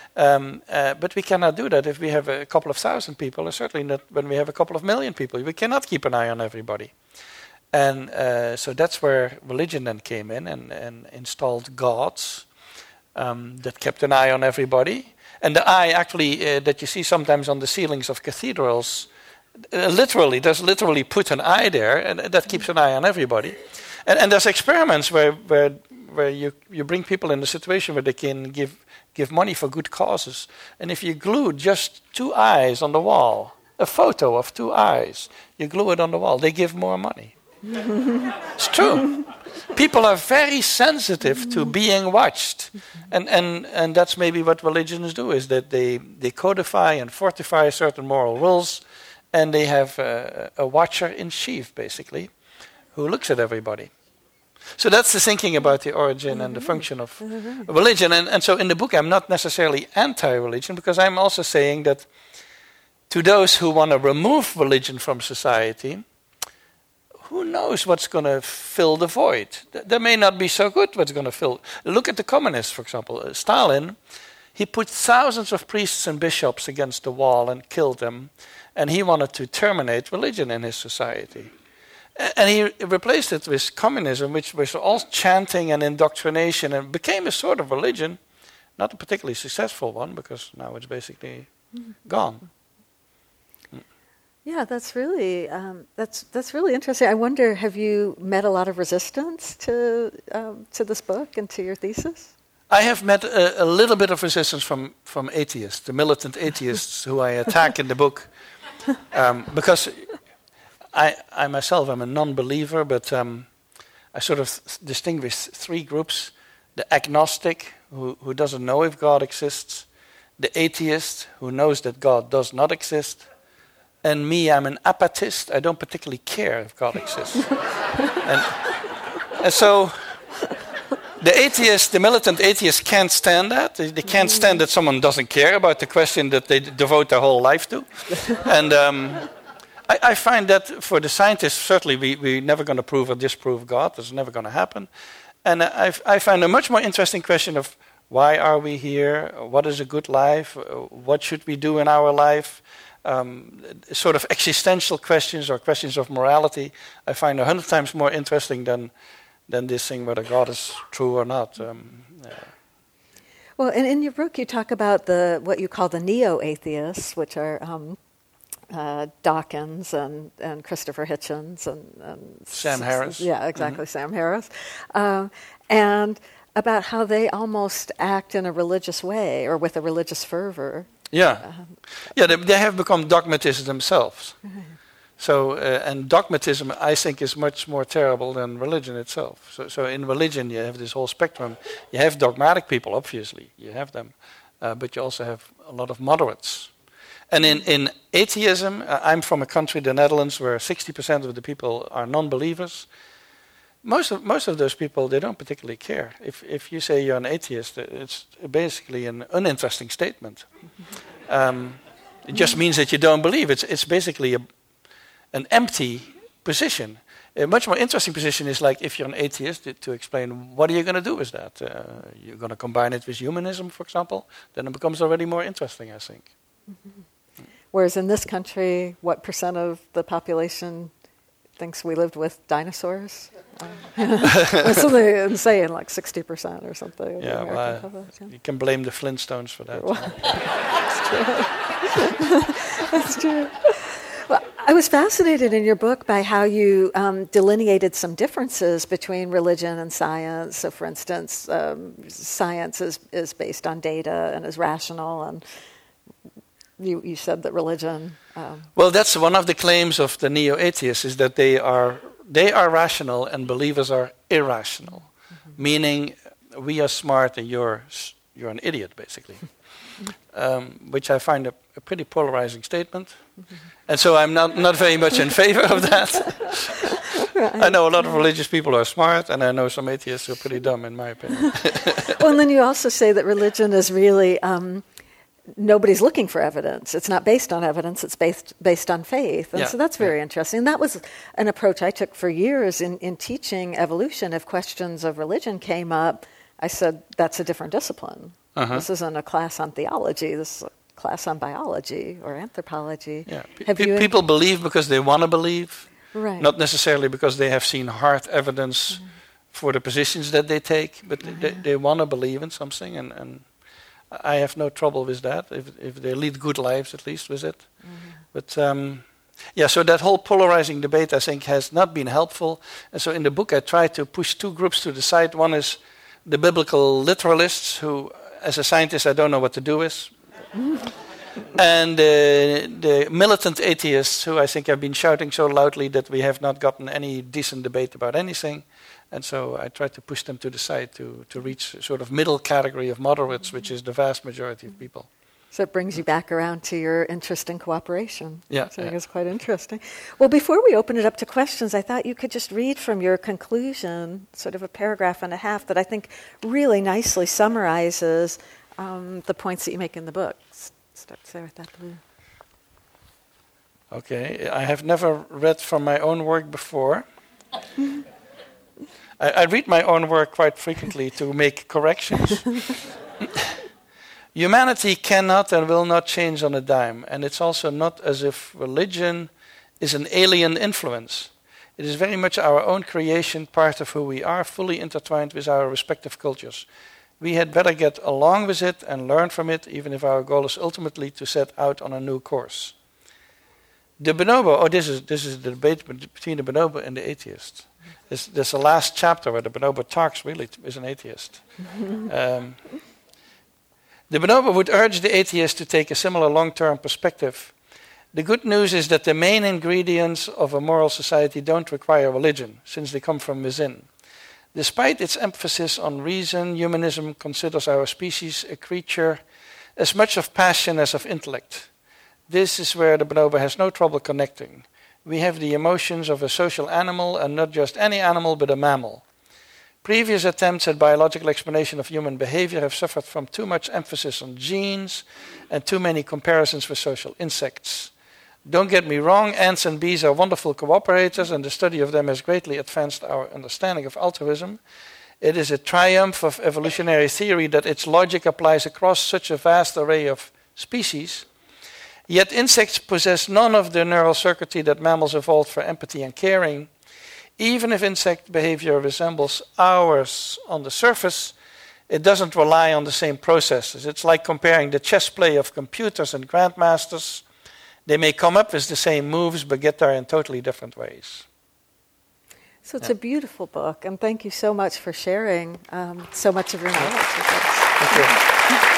But we cannot do that if we have a couple of thousand people, and certainly not when we have a couple of million people. We cannot keep an eye on everybody. And so that's where religion then came in and installed gods that kept an eye on everybody. And the eye actually that you see sometimes on the ceilings of cathedrals, does literally put an eye there, and that keeps an eye on everybody. And there's experiments where you bring people in a situation where they can give money for good causes. And if you glue just 2 eyes on the wall, a photo of 2 eyes, you glue it on the wall, they give more money. It's true. People are very sensitive to being watched. And that's maybe what religions do, is that they codify and fortify certain moral rules, and they have a watcher-in-chief, basically, who looks at everybody. So that's the thinking about the origin and the function of religion. And so in the book I'm not necessarily anti-religion, because I'm also saying that to those who want to remove religion from society, who knows what's going to fill the void? That may not be so good what's going to fill. Look at the communists, for example. Stalin, he put thousands of priests and bishops against the wall and killed them, and he wanted to terminate religion in his society. And he replaced it with communism, which was all chanting and indoctrination, and became a sort of religion, not a particularly successful one, because now it's basically gone. Yeah, that's really interesting. I wonder, have you met a lot of resistance to this book and to your thesis? I have met a little bit of resistance from atheists, the militant atheists who I attack in the book, because I myself am a non-believer, but I sort of distinguish 3 groups: the agnostic, who doesn't know if God exists; the atheist, who knows that God does not exist; and me, I'm an apathist. I don't particularly care if God exists. and so the militant atheists can't stand that. They can't stand that someone doesn't care about the question that they devote their whole life to. And I find that for the scientists, certainly we're never going to prove or disprove God. That's never going to happen. And I find a much more interesting question of why are we here? What is a good life? What should we do in our life? Sort of existential questions or questions of morality, I find 100 times more interesting than this thing whether God is true or not. Well, and in your book you talk about what you call the neo-atheists, which are Dawkins and Christopher Hitchens and Sam Harris. Yeah, exactly, Sam Harris. And about how they almost act in a religious way or with a religious fervor. Yeah, they have become dogmatists themselves. So, and dogmatism, I think, is much more terrible than religion itself. So in religion, you have this whole spectrum. You have dogmatic people, obviously, you have them, but you also have a lot of moderates. And in atheism, I'm from a country, the Netherlands, where 60% of the people are non-believers. Most of those people, they don't particularly care. If you say you're an atheist, it's basically an uninteresting statement. It just means that you don't believe. It's basically an empty position. A much more interesting position is like if you're an atheist, to explain what are you going to do with that. You're going to combine it with humanism, for example. Then it becomes already more interesting, I think. Whereas in this country, what % of the population thinks we lived with dinosaurs? Something insane, like 60% or something. Yeah, well, you can blame the Flintstones for that. Well, that's true. Well, I was fascinated in your book by how you delineated some differences between religion and science. So, for instance, science is based on data and is rational, and you said that religion... Well, that's one of the claims of the neo-atheists, is that they are rational and believers are irrational, meaning we are smart and you're an idiot, basically, which I find a pretty polarizing statement. And so I'm not very much in favor of that. Right. I know a lot of religious people are smart, and I know some atheists who are pretty dumb, in my opinion. Well, and then you also say that religion is really... nobody's looking for evidence. It's not based on evidence. It's based on faith. And so that's very interesting. That was an approach I took for years in teaching evolution. If questions of religion came up, I said, that's a different discipline. This isn't a class on theology. This is a class on biology or anthropology. Yeah. People believe because they want to believe, right. not necessarily because they have seen hard evidence for the positions that they take, but they want to believe in something, and I have no trouble with that, if they lead good lives at least with it. But so that whole polarizing debate, I think, has not been helpful. And so in the book I try to push two groups to the side. One is the biblical literalists, who, as a scientist, I don't know what to do with. And the militant atheists, who I think have been shouting so loudly that we have not gotten any decent debate about anything. And so I try to push them to the side to reach a sort of middle category of moderates, which is the vast majority of people. So it brings you back around to your interest in cooperation. Yeah. So I think it's quite interesting. Well, before we open it up to questions, I thought you could just read from your conclusion, sort of a paragraph and a half that I think really nicely summarizes the points that you make in the book. Start there with that, Blue. Okay, I have never read from my own work before. I read my own work quite frequently to make corrections. Humanity cannot and will not change on a dime, and it's also not as if religion is an alien influence. It is very much our own creation, part of who we are, fully intertwined with our respective cultures. We had better get along with it and learn from it, even if our goal is ultimately to set out on a new course. The bonobo, this is the debate between the bonobo and the atheist. This is the last chapter where the bonobo talks really with an atheist. The bonobo would urge the atheist to take a similar long-term perspective. The good news is that the main ingredients of a moral society don't require religion, since they come from within. Despite its emphasis on reason, humanism considers our species a creature as much of passion as of intellect. This is where the bonobo has no trouble connecting. We have the emotions of a social animal, and not just any animal, but a mammal. Previous attempts at biological explanation of human behavior have suffered from too much emphasis on genes and too many comparisons with social insects. Don't get me wrong, ants and bees are wonderful cooperators, and the study of them has greatly advanced our understanding of altruism. It is a triumph of evolutionary theory that its logic applies across such a vast array of species. Yet insects possess none of the neural circuitry that mammals evolved for empathy and caring. Even if insect behavior resembles ours on the surface, it doesn't rely on the same processes. It's like comparing the chess play of computers and grandmasters. They may come up with the same moves, but get there in totally different ways. So it's a beautiful book, and thank you so much for sharing so much of your knowledge with us. Thank you.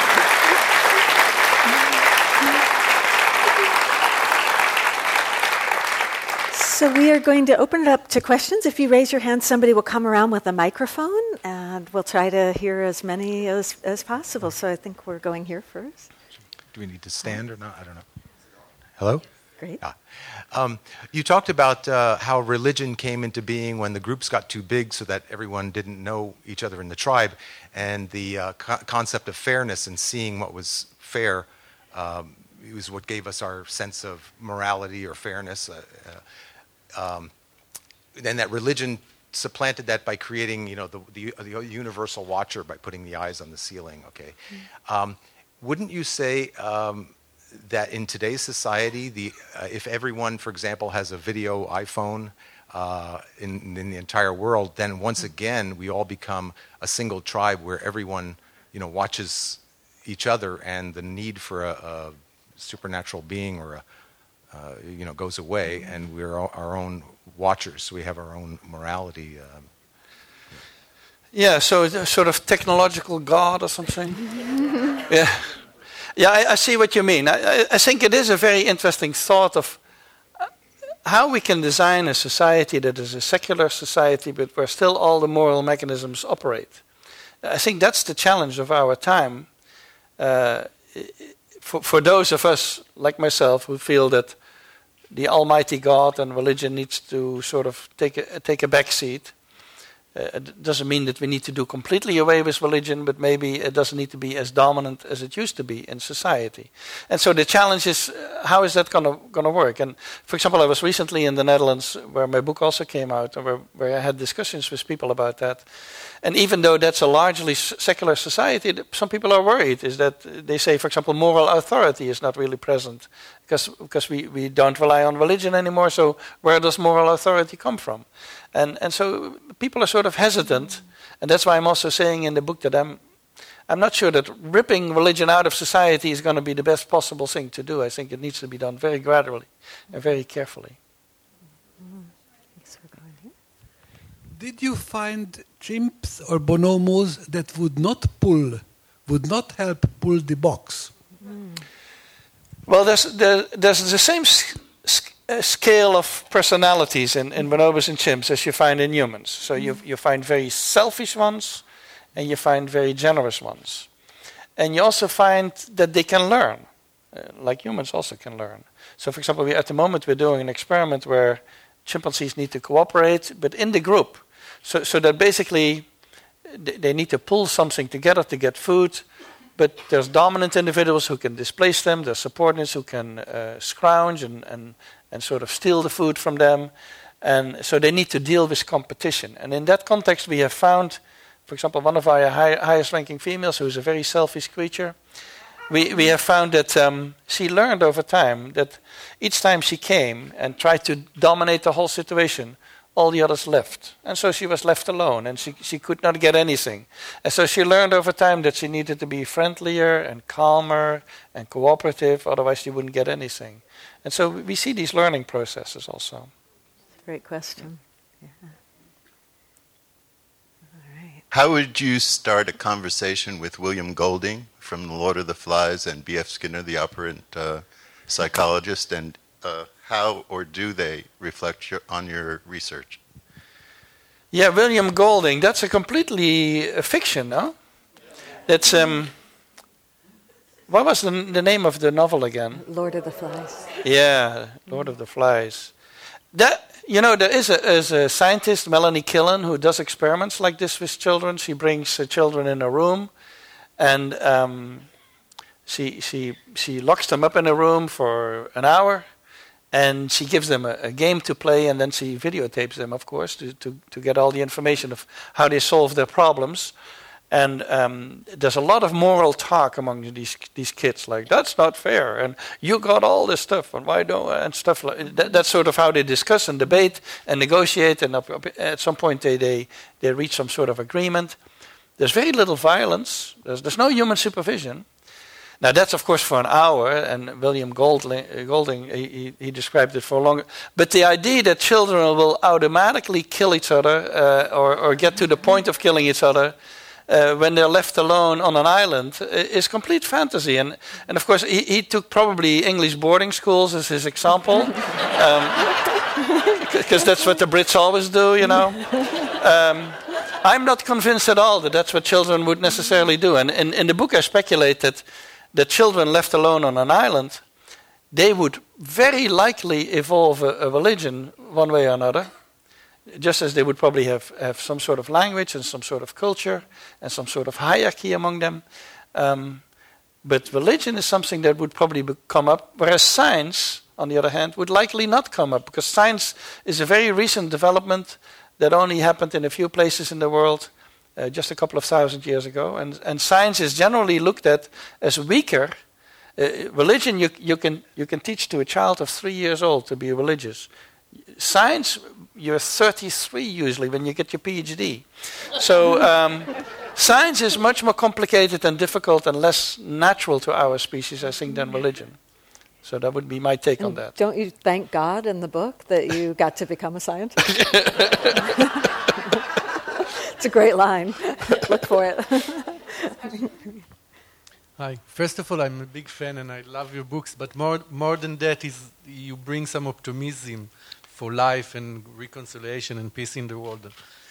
So we are going to open it up to questions. If you raise your hand, somebody will come around with a microphone, and we'll try to hear as many as possible. So I think we're going here first. Do we need to stand or not? I don't know. Hello? Great. You talked about how religion came into being when the groups got too big so that everyone didn't know each other in the tribe, and the concept of fairness and seeing what was fair was what gave us our sense of morality or fairness. And that religion supplanted that by creating, the universal watcher by putting the eyes on the ceiling. Okay, wouldn't you say that in today's society, if everyone, for example, has a video iPhone in the entire world, then once again we all become a single tribe where everyone, watches each other, and the need for a supernatural being or goes away, and we're our own watchers. So we have our own morality. Yeah, so it's a sort of technological God or something. Yeah, I see what you mean. I think it is a very interesting thought of how we can design a society that is a secular society, but where still all the moral mechanisms operate. I think that's the challenge of our time. For those of us, like myself, who feel that the Almighty God and religion needs to sort of take a back seat, It doesn't mean that we need to do completely away with religion, but maybe it doesn't need to be as dominant as it used to be in society. And so the challenge is, how is that going to work? And for example, I was recently in the Netherlands, where my book also came out, and where I had discussions with people about that. And even though that's a largely secular society, some people are worried, is that they say, for example, moral authority is not really present, because we don't rely on religion anymore, so where does moral authority come from? And so people are sort of hesitant, and that's why I'm also saying in the book that I'm not sure that ripping religion out of society is going to be the best possible thing to do. I think it needs to be done very gradually and very carefully. Thanks for going here. Did you find chimps or bonobos that would not help pull the box? Well, there's the same scale of personalities in bonobos and chimps as you find in humans. So you find very selfish ones, and you find very generous ones. And you also find that they can learn, like humans also can learn. So for example, at the moment we're doing an experiment where chimpanzees need to cooperate, but in the group. So that basically they need to pull something together to get food, but there's dominant individuals who can displace them, there's subordinates who can scrounge and sort of steal the food from them. And so they need to deal with competition. And in that context we have found, for example, one of our highest ranking females, who is a very selfish creature, we have found that she learned over time that each time she came and tried to dominate the whole situation, all the others left. And so she was left alone, and she could not get anything. And so she learned over time that she needed to be friendlier and calmer and cooperative, otherwise she wouldn't get anything. And so we see these learning processes also. Great question. Yeah. All right. How would you start a conversation with William Golding from The Lord of the Flies and B.F. Skinner, the operant psychologist, and how or do they reflect on your research? Yeah, William Golding, that's a completely fiction, no? That's, what was the name of the novel again? Lord of the Flies. Yeah, Lord of the Flies. That, there is a scientist, Melanie Killen, who does experiments like this with children. She brings children in a room, and she locks them up in a room for an hour, and she gives them a game to play, and then she videotapes them, of course, to get all the information of how they solve their problems. And there's a lot of moral talk among these kids, like, that's not fair, and you got all this stuff, and why don't, and stuff like that. That's sort of how they discuss and debate and negotiate, and at some point they reach some sort of agreement. There's very little violence. There's no human supervision. Now that's of course for an hour, and William Golding he described it for longer. But the idea that children will automatically kill each other or get to the point of killing each other when they're left alone on an island is complete fantasy. And of course he took probably English boarding schools as his example, because that's what the Brits always do, I'm not convinced at all that that's what children would necessarily do. And in the book I speculate that the children left alone on an island, they would very likely evolve a religion one way or another, just as they would probably have some sort of language and some sort of culture and some sort of hierarchy among them. But religion is something that would probably come up, whereas science, on the other hand, would likely not come up, because science is a very recent development that only happened in a few places in the world, just a couple of thousand years ago, and science is generally looked at as weaker. Religion you can teach to a child of 3 years old to be religious. Science, you're 33 usually when you get your PhD. So science is much more complicated and difficult and less natural to our species, I think, than religion. So that would be my take on that. Don't you thank God in the book that you got to become a scientist? It's a great line. Look for it. Hi. First of all, I'm a big fan and I love your books, but more than that is you bring some optimism for life and reconciliation and peace in the world.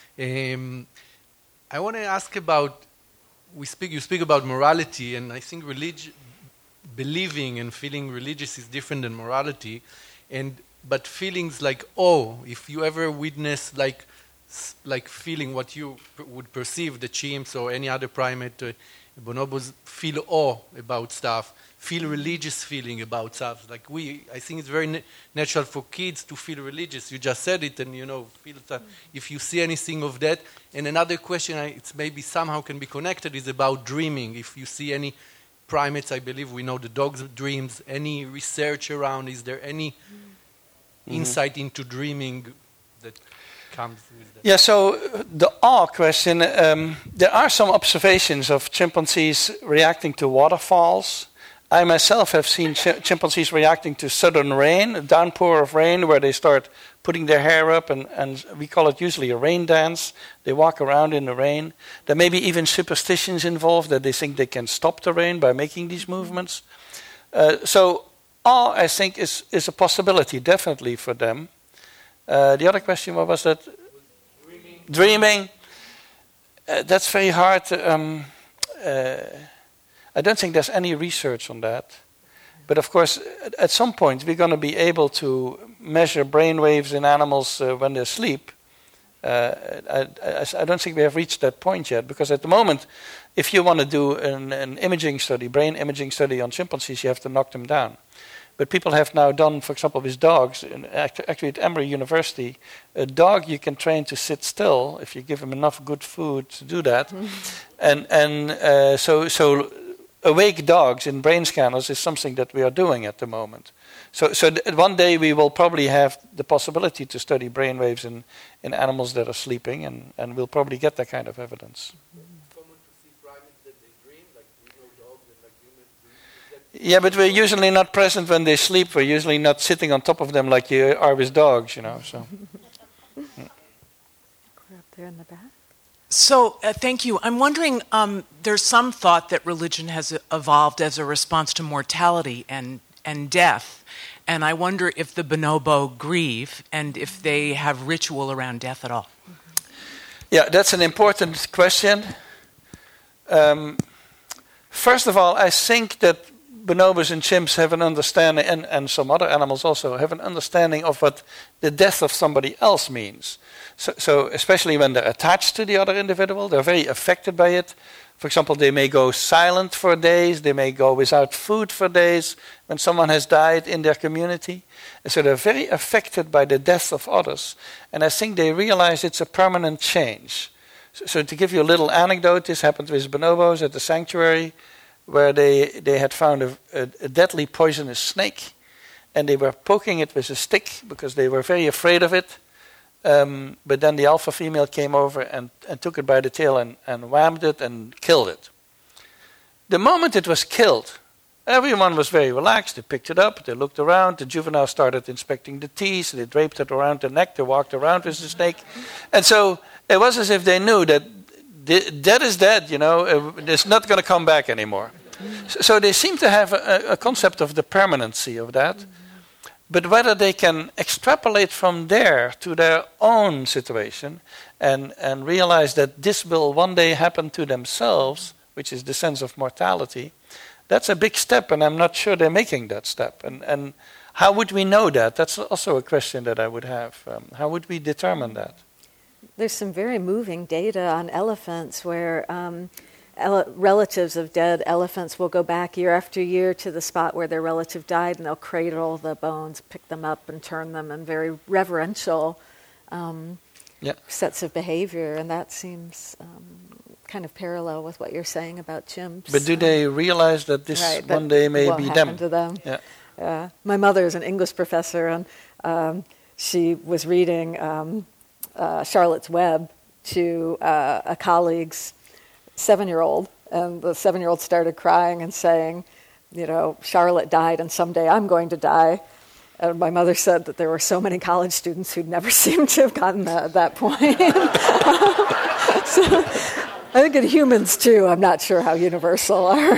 I want to ask about, you speak about morality, and I think believing and feeling religious is different than morality, but feelings like, if you ever witness like like feeling what you would perceive the chimps or any other primate, bonobos feel awe about stuff, feel religious feeling about stuff. Like I think it's very natural for kids to feel religious. You just said it, and feel that if you see anything of that. And another question, it's maybe somehow can be connected, is about dreaming. If you see any primates, I believe we know the dog's dreams. Any research around? Is there any insight into dreaming that comes with that? Yeah, so the awe question, there are some observations of chimpanzees reacting to waterfalls. I myself have seen chimpanzees reacting to sudden rain, a downpour of rain, where they start putting their hair up, and we call it usually a rain dance. They walk around in the rain. There may be even superstitions involved, that they think they can stop the rain by making these movements. So awe, I think, is a possibility, definitely, for them. The other question, what was that? Dreaming. That's very hard. I don't think there's any research on that. But of course, at some point, we're going to be able to measure brain waves in animals when they sleep. I don't think we have reached that point yet, because at the moment, if you want to do an imaging study, brain imaging study on chimpanzees, you have to knock them down. But people have now done, for example, with dogs, actually at Emory University, a dog you can train to sit still if you give him enough good food to do that. So awake dogs in brain scanners is something that we are doing at the moment. So one day we will probably have the possibility to study brain waves in animals that are sleeping, and we'll probably get that kind of evidence. Yeah, but we're usually not present when they sleep. We're usually not sitting on top of them like you are with dogs, So. We're up there in the back. So, thank you. I'm wondering, there's some thought that religion has evolved as a response to mortality and death. And I wonder if the bonobo grieve and if they have ritual around death at all. Yeah, that's an important question. First of all, I think that bonobos and chimps have an understanding, and some other animals also have an understanding of what the death of somebody else means. So especially when they're attached to the other individual, they're very affected by it. For example, they may go silent for days, they may go without food for days when someone has died in their community. And so they're very affected by the death of others. And I think they realize it's a permanent change. So to give you a little anecdote, this happened with bonobos at the sanctuary, where they had found a deadly poisonous snake, and they were poking it with a stick because they were very afraid of it. But then the alpha female came over and took it by the tail and whammed it and killed it. The moment it was killed, everyone was very relaxed. They picked it up, they looked around, the juvenile started inspecting the teeth, they draped it around the neck, they walked around with the snake. And so it was as if they knew that dead is dead, it's not going to come back anymore. So they seem to have a concept of the permanency of that. But whether they can extrapolate from there to their own situation and realize that this will one day happen to themselves, which is the sense of mortality, that's a big step, and I'm not sure they're making that step. And how would we know that? That's also a question that I would have. How would we determine that? There's some very moving data on elephants where relatives of dead elephants will go back year after year to the spot where their relative died, and they'll cradle the bones, pick them up, and turn them in very reverential sets of behavior. And that seems kind of parallel with what you're saying about chimps. But do they realize that this one day may be them? To them? Yeah. My mother is an English professor, and she was reading Charlotte's Web to a colleague's 7-year-old, and the 7-year-old started crying and saying, Charlotte died and someday I'm going to die. And my mother said that there were so many college students who'd never seemed to have gotten that point. So I think in humans too, I'm not sure how universal are.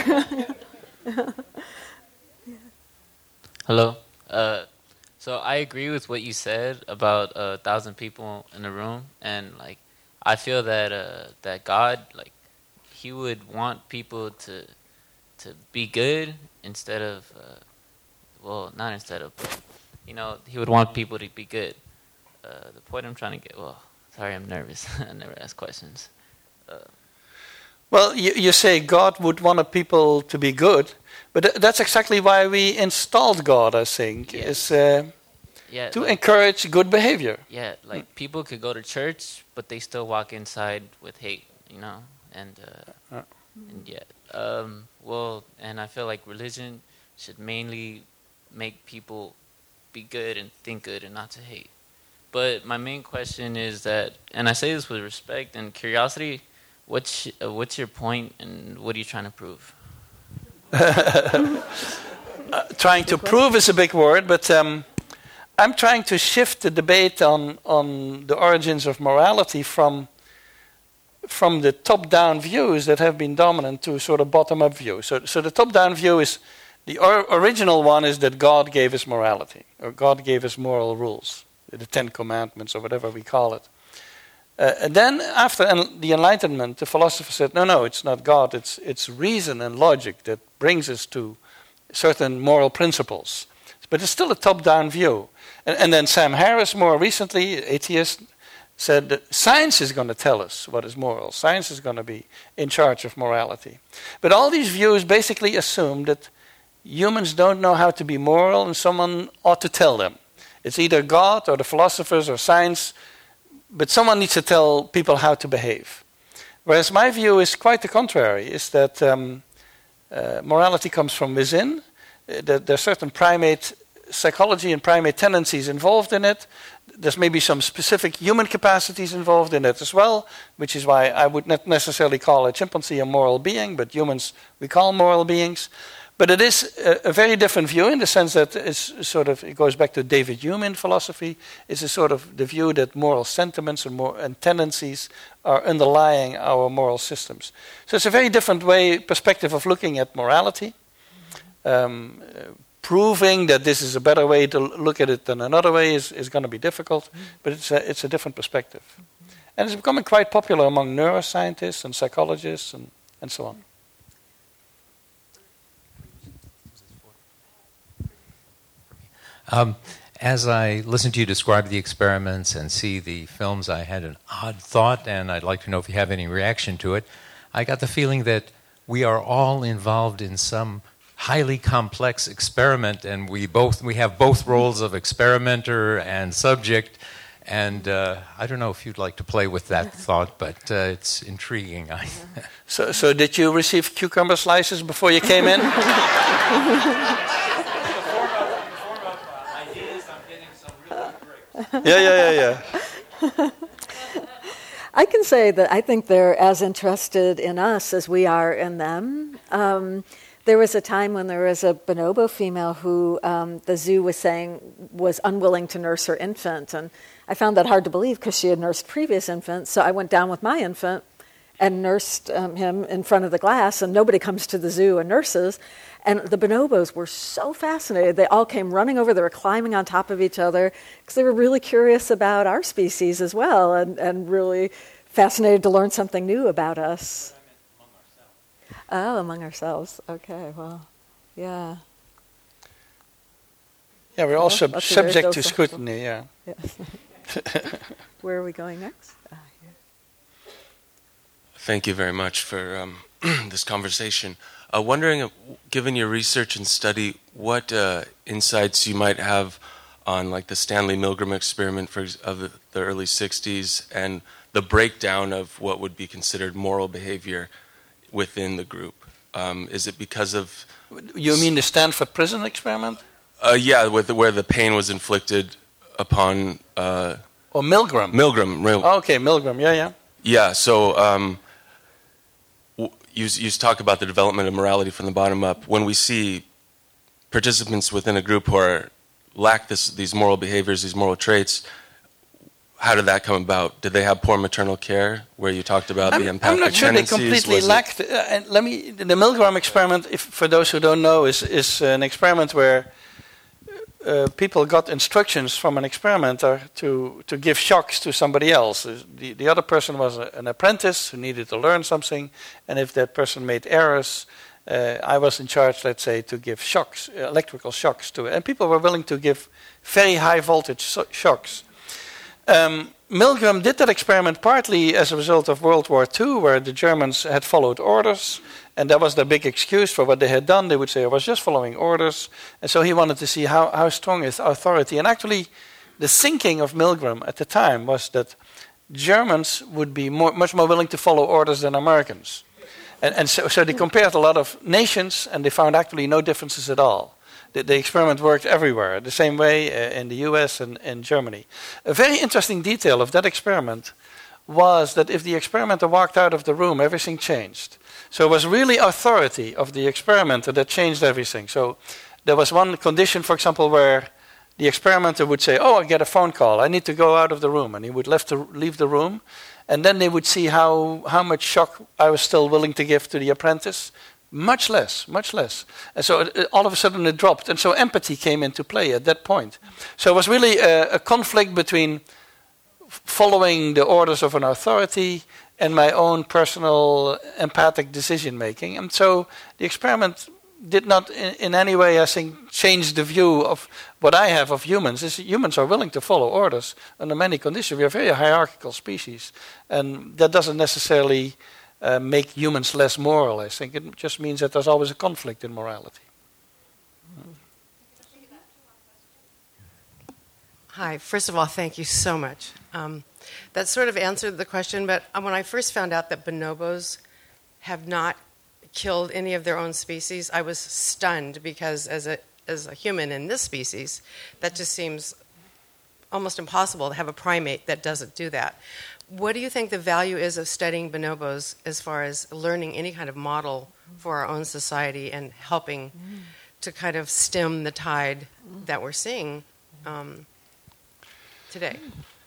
Hello. So I agree with what you said about 1,000 people in the room, and I feel that God, He would want people to be good instead of, not instead of, but, He would want people to be good. The point I'm trying to get, Sorry, I'm nervous. I never ask questions. Well, you say God would want people to be good, but that's exactly why we installed God, I think, is to encourage good behavior. Yeah, like people could go to church, but they still walk inside with hate, and and I feel like religion should mainly make people be good and think good and not to hate. But my main question is that, and I say this with respect and curiosity, what's your point and what are you trying to prove? Trying to prove is a big word, but I'm trying to shift the debate on the origins of morality from the top-down views that have been dominant to sort of bottom-up view. So the top-down view is, the original one is that God gave us morality, or God gave us moral rules, the Ten Commandments, or whatever we call it. And then after the Enlightenment, the philosopher said, no, it's not God, it's reason and logic that brings us to certain moral principles. But it's still a top-down view. And then Sam Harris, more recently, atheist, said that science is going to tell us what is moral. Science is going to be in charge of morality. But all these views basically assume that humans don't know how to be moral and someone ought to tell them. It's either God or the philosophers or science, but someone needs to tell people how to behave. Whereas my view is quite the contrary, is that morality comes from within, that there are certain primate psychology and primate tendencies involved in it. There's maybe some specific human capacities involved in it as well, which is why I would not necessarily call a chimpanzee a moral being, but humans we call moral beings. But it is a very different view in the sense that it goes back to David Hume philosophy. It's a sort of the view that moral sentiments and tendencies are underlying our moral systems. So it's a very different perspective of looking at morality. Proving that this is a better way to look at it than another way is going to be difficult, but it's a different perspective. And it's becoming quite popular among neuroscientists and psychologists and so on. As I listen to you describe the experiments and see the films, I had an odd thought, and I'd like to know if you have any reaction to it. I got the feeling that we are all involved in some highly complex experiment, and we have both roles of experimenter and subject. And I don't know if you'd like to play with that thought, but it's intriguing. So did you receive cucumber slices before you came in? Yeah. I can say that I think they're as interested in us as we are in them. There was a time when there was a bonobo female who the zoo was saying was unwilling to nurse her infant, and I found that hard to believe because she had nursed previous infants. So I went down with my infant and nursed him in front of the glass, and nobody comes to the zoo and nurses. And the bonobos were so fascinated. They all came running over. They were climbing on top of each other because they were really curious about our species as well, and really fascinated to learn something new about us. Oh, among ourselves. Okay, well, yeah. Yeah, we're all subject to scrutiny, yeah. Yes. Where are we going next? Thank you very much for this conversation. Wondering, given your research and study, what insights you might have on like the Stanley Milgram experiment of the early 60s and the breakdown of what would be considered moral behavior within the group. Is it because of... You mean the Stanford prison experiment? Yeah, where the pain was inflicted upon... Milgram? Milgram. Okay, Milgram, yeah. Yeah, so you talk about the development of morality from the bottom up. When we see participants within a group who lack these moral behaviors, these moral traits, how did that come about? Did they have poor maternal care, where you talked about the empathic tendencies? I'm not sure they completely lacked... the Milgram experiment, for those who don't know, is an experiment where people got instructions from an experimenter to give shocks to somebody else. The other person was an apprentice who needed to learn something, and if that person made errors, I was in charge, let's say, to give shocks, electrical shocks to it. And people were willing to give very high voltage shocks. Milgram did that experiment partly as a result of World War II, where the Germans had followed orders, and that was their big excuse for what they had done. They would say, I was just following orders. And so he wanted to see how strong is authority. And actually, the thinking of Milgram at the time was that Germans would be much more willing to follow orders than Americans. And so they compared a lot of nations, and they found actually no differences at all. The experiment worked everywhere, the same way in the US and in Germany. A very interesting detail of that experiment was that if the experimenter walked out of the room, everything changed. So it was really authority of the experimenter that changed everything. So there was one condition, for example, where the experimenter would say, I get a phone call, I need to go out of the room. And he would leave the room. And then they would see how much shock I was still willing to give to the apprentice. Much less. And so all of a sudden it dropped. And so empathy came into play at that point. So it was really a conflict between following the orders of an authority and my own personal empathic decision making. And so the experiment did not in any way, I think, change the view of what I have of humans. Humans are willing to follow orders under many conditions. We are a very hierarchical species. And that doesn't necessarily make humans less moral, I think. It just means that there's always a conflict in morality. Hi. First of all, thank you so much. That sort of answered the question, but when I first found out that bonobos have not killed any of their own species, I was stunned because as a human in this species, that just seems almost impossible to have a primate that doesn't do that. What do you think the value is of studying bonobos as far as learning any kind of model for our own society and helping to kind of stem the tide that we're seeing today?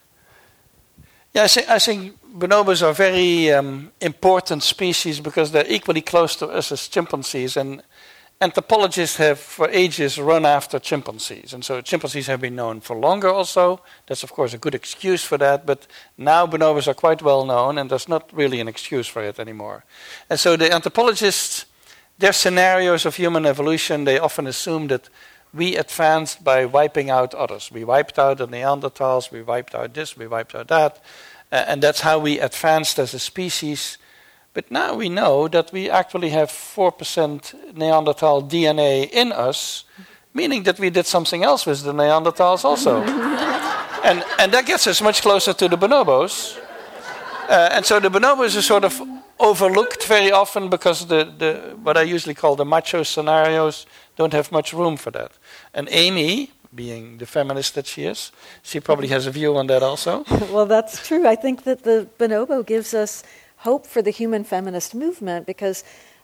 Yeah, I think bonobos are very important species because they're equally close to us as chimpanzees. And anthropologists have for ages run after chimpanzees. And so chimpanzees have been known for longer also. That's, of course, a good excuse for that. But now bonobos are quite well known, and there's not really an excuse for it anymore. And so the anthropologists, their scenarios of human evolution, they often assume that we advanced by wiping out others. We wiped out the Neanderthals, we wiped out this, we wiped out that. And that's how we advanced as a species. But now we know that we actually have 4% Neanderthal DNA in us, meaning that we did something else with the Neanderthals also. and that gets us much closer to the bonobos. And so the bonobos are sort of overlooked very often because the what I usually call the macho scenarios don't have much room for that. And Amy, being the feminist that she is, she probably has a view on that also. Well, that's true. I think that the bonobo gives us hope for the human feminist movement because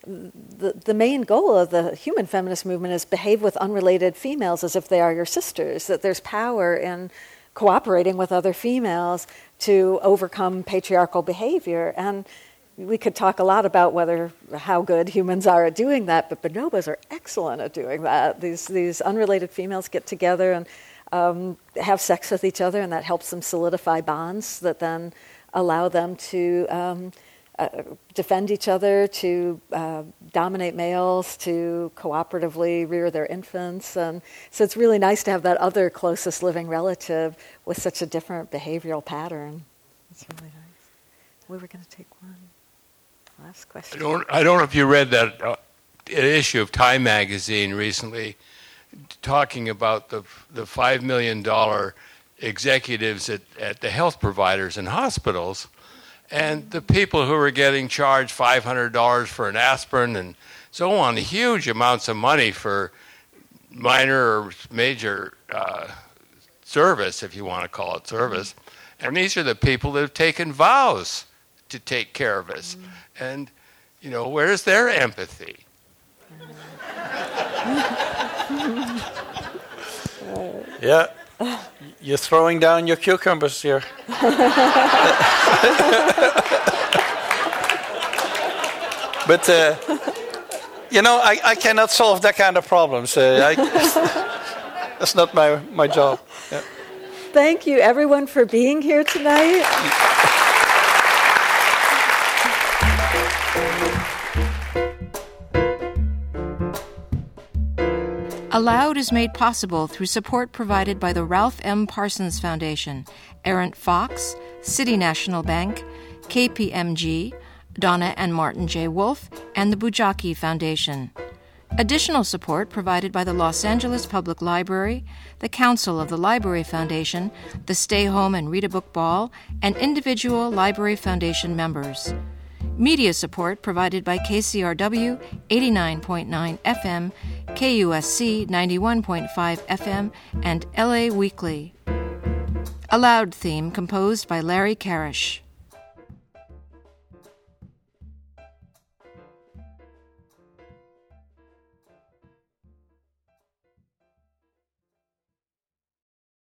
the main goal of the human feminist movement is behave with unrelated females as if they are your sisters, that there's power in cooperating with other females to overcome patriarchal behavior. And we could talk a lot about how good humans are at doing that, but bonobos are excellent at doing that. These unrelated females get together and have sex with each other, and that helps them solidify bonds that then allow them to defend each other, to dominate males, to cooperatively rear their infants. And so it's really nice to have that other closest living relative with such a different behavioral pattern. It's really nice. We were going to take one last question. I don't know if you read that issue of Time magazine recently talking about the $5 million executives at the health providers and hospitals, and the people who were getting charged $500 for an aspirin and so on, huge amounts of money for minor or major service, if you want to call it service. And these are the people that have taken vows to take care of us. And, where's their empathy? Yeah. You're throwing down your cucumbers here. But, I cannot solve that kind of problems. That's not my job. Yeah. Thank you, everyone, for being here tonight. Aloud is made possible through support provided by the Ralph M. Parsons Foundation, Errant Fox, City National Bank, KPMG, Donna and Martin J. Wolf, and the Bujaki Foundation. Additional support provided by the Los Angeles Public Library, the Council of the Library Foundation, the Stay Home and Read a Book Ball, and individual Library Foundation members. Media support provided by KCRW 89.9 FM, KUSC 91.5 FM, and LA Weekly. Aloud theme composed by Larry Karish.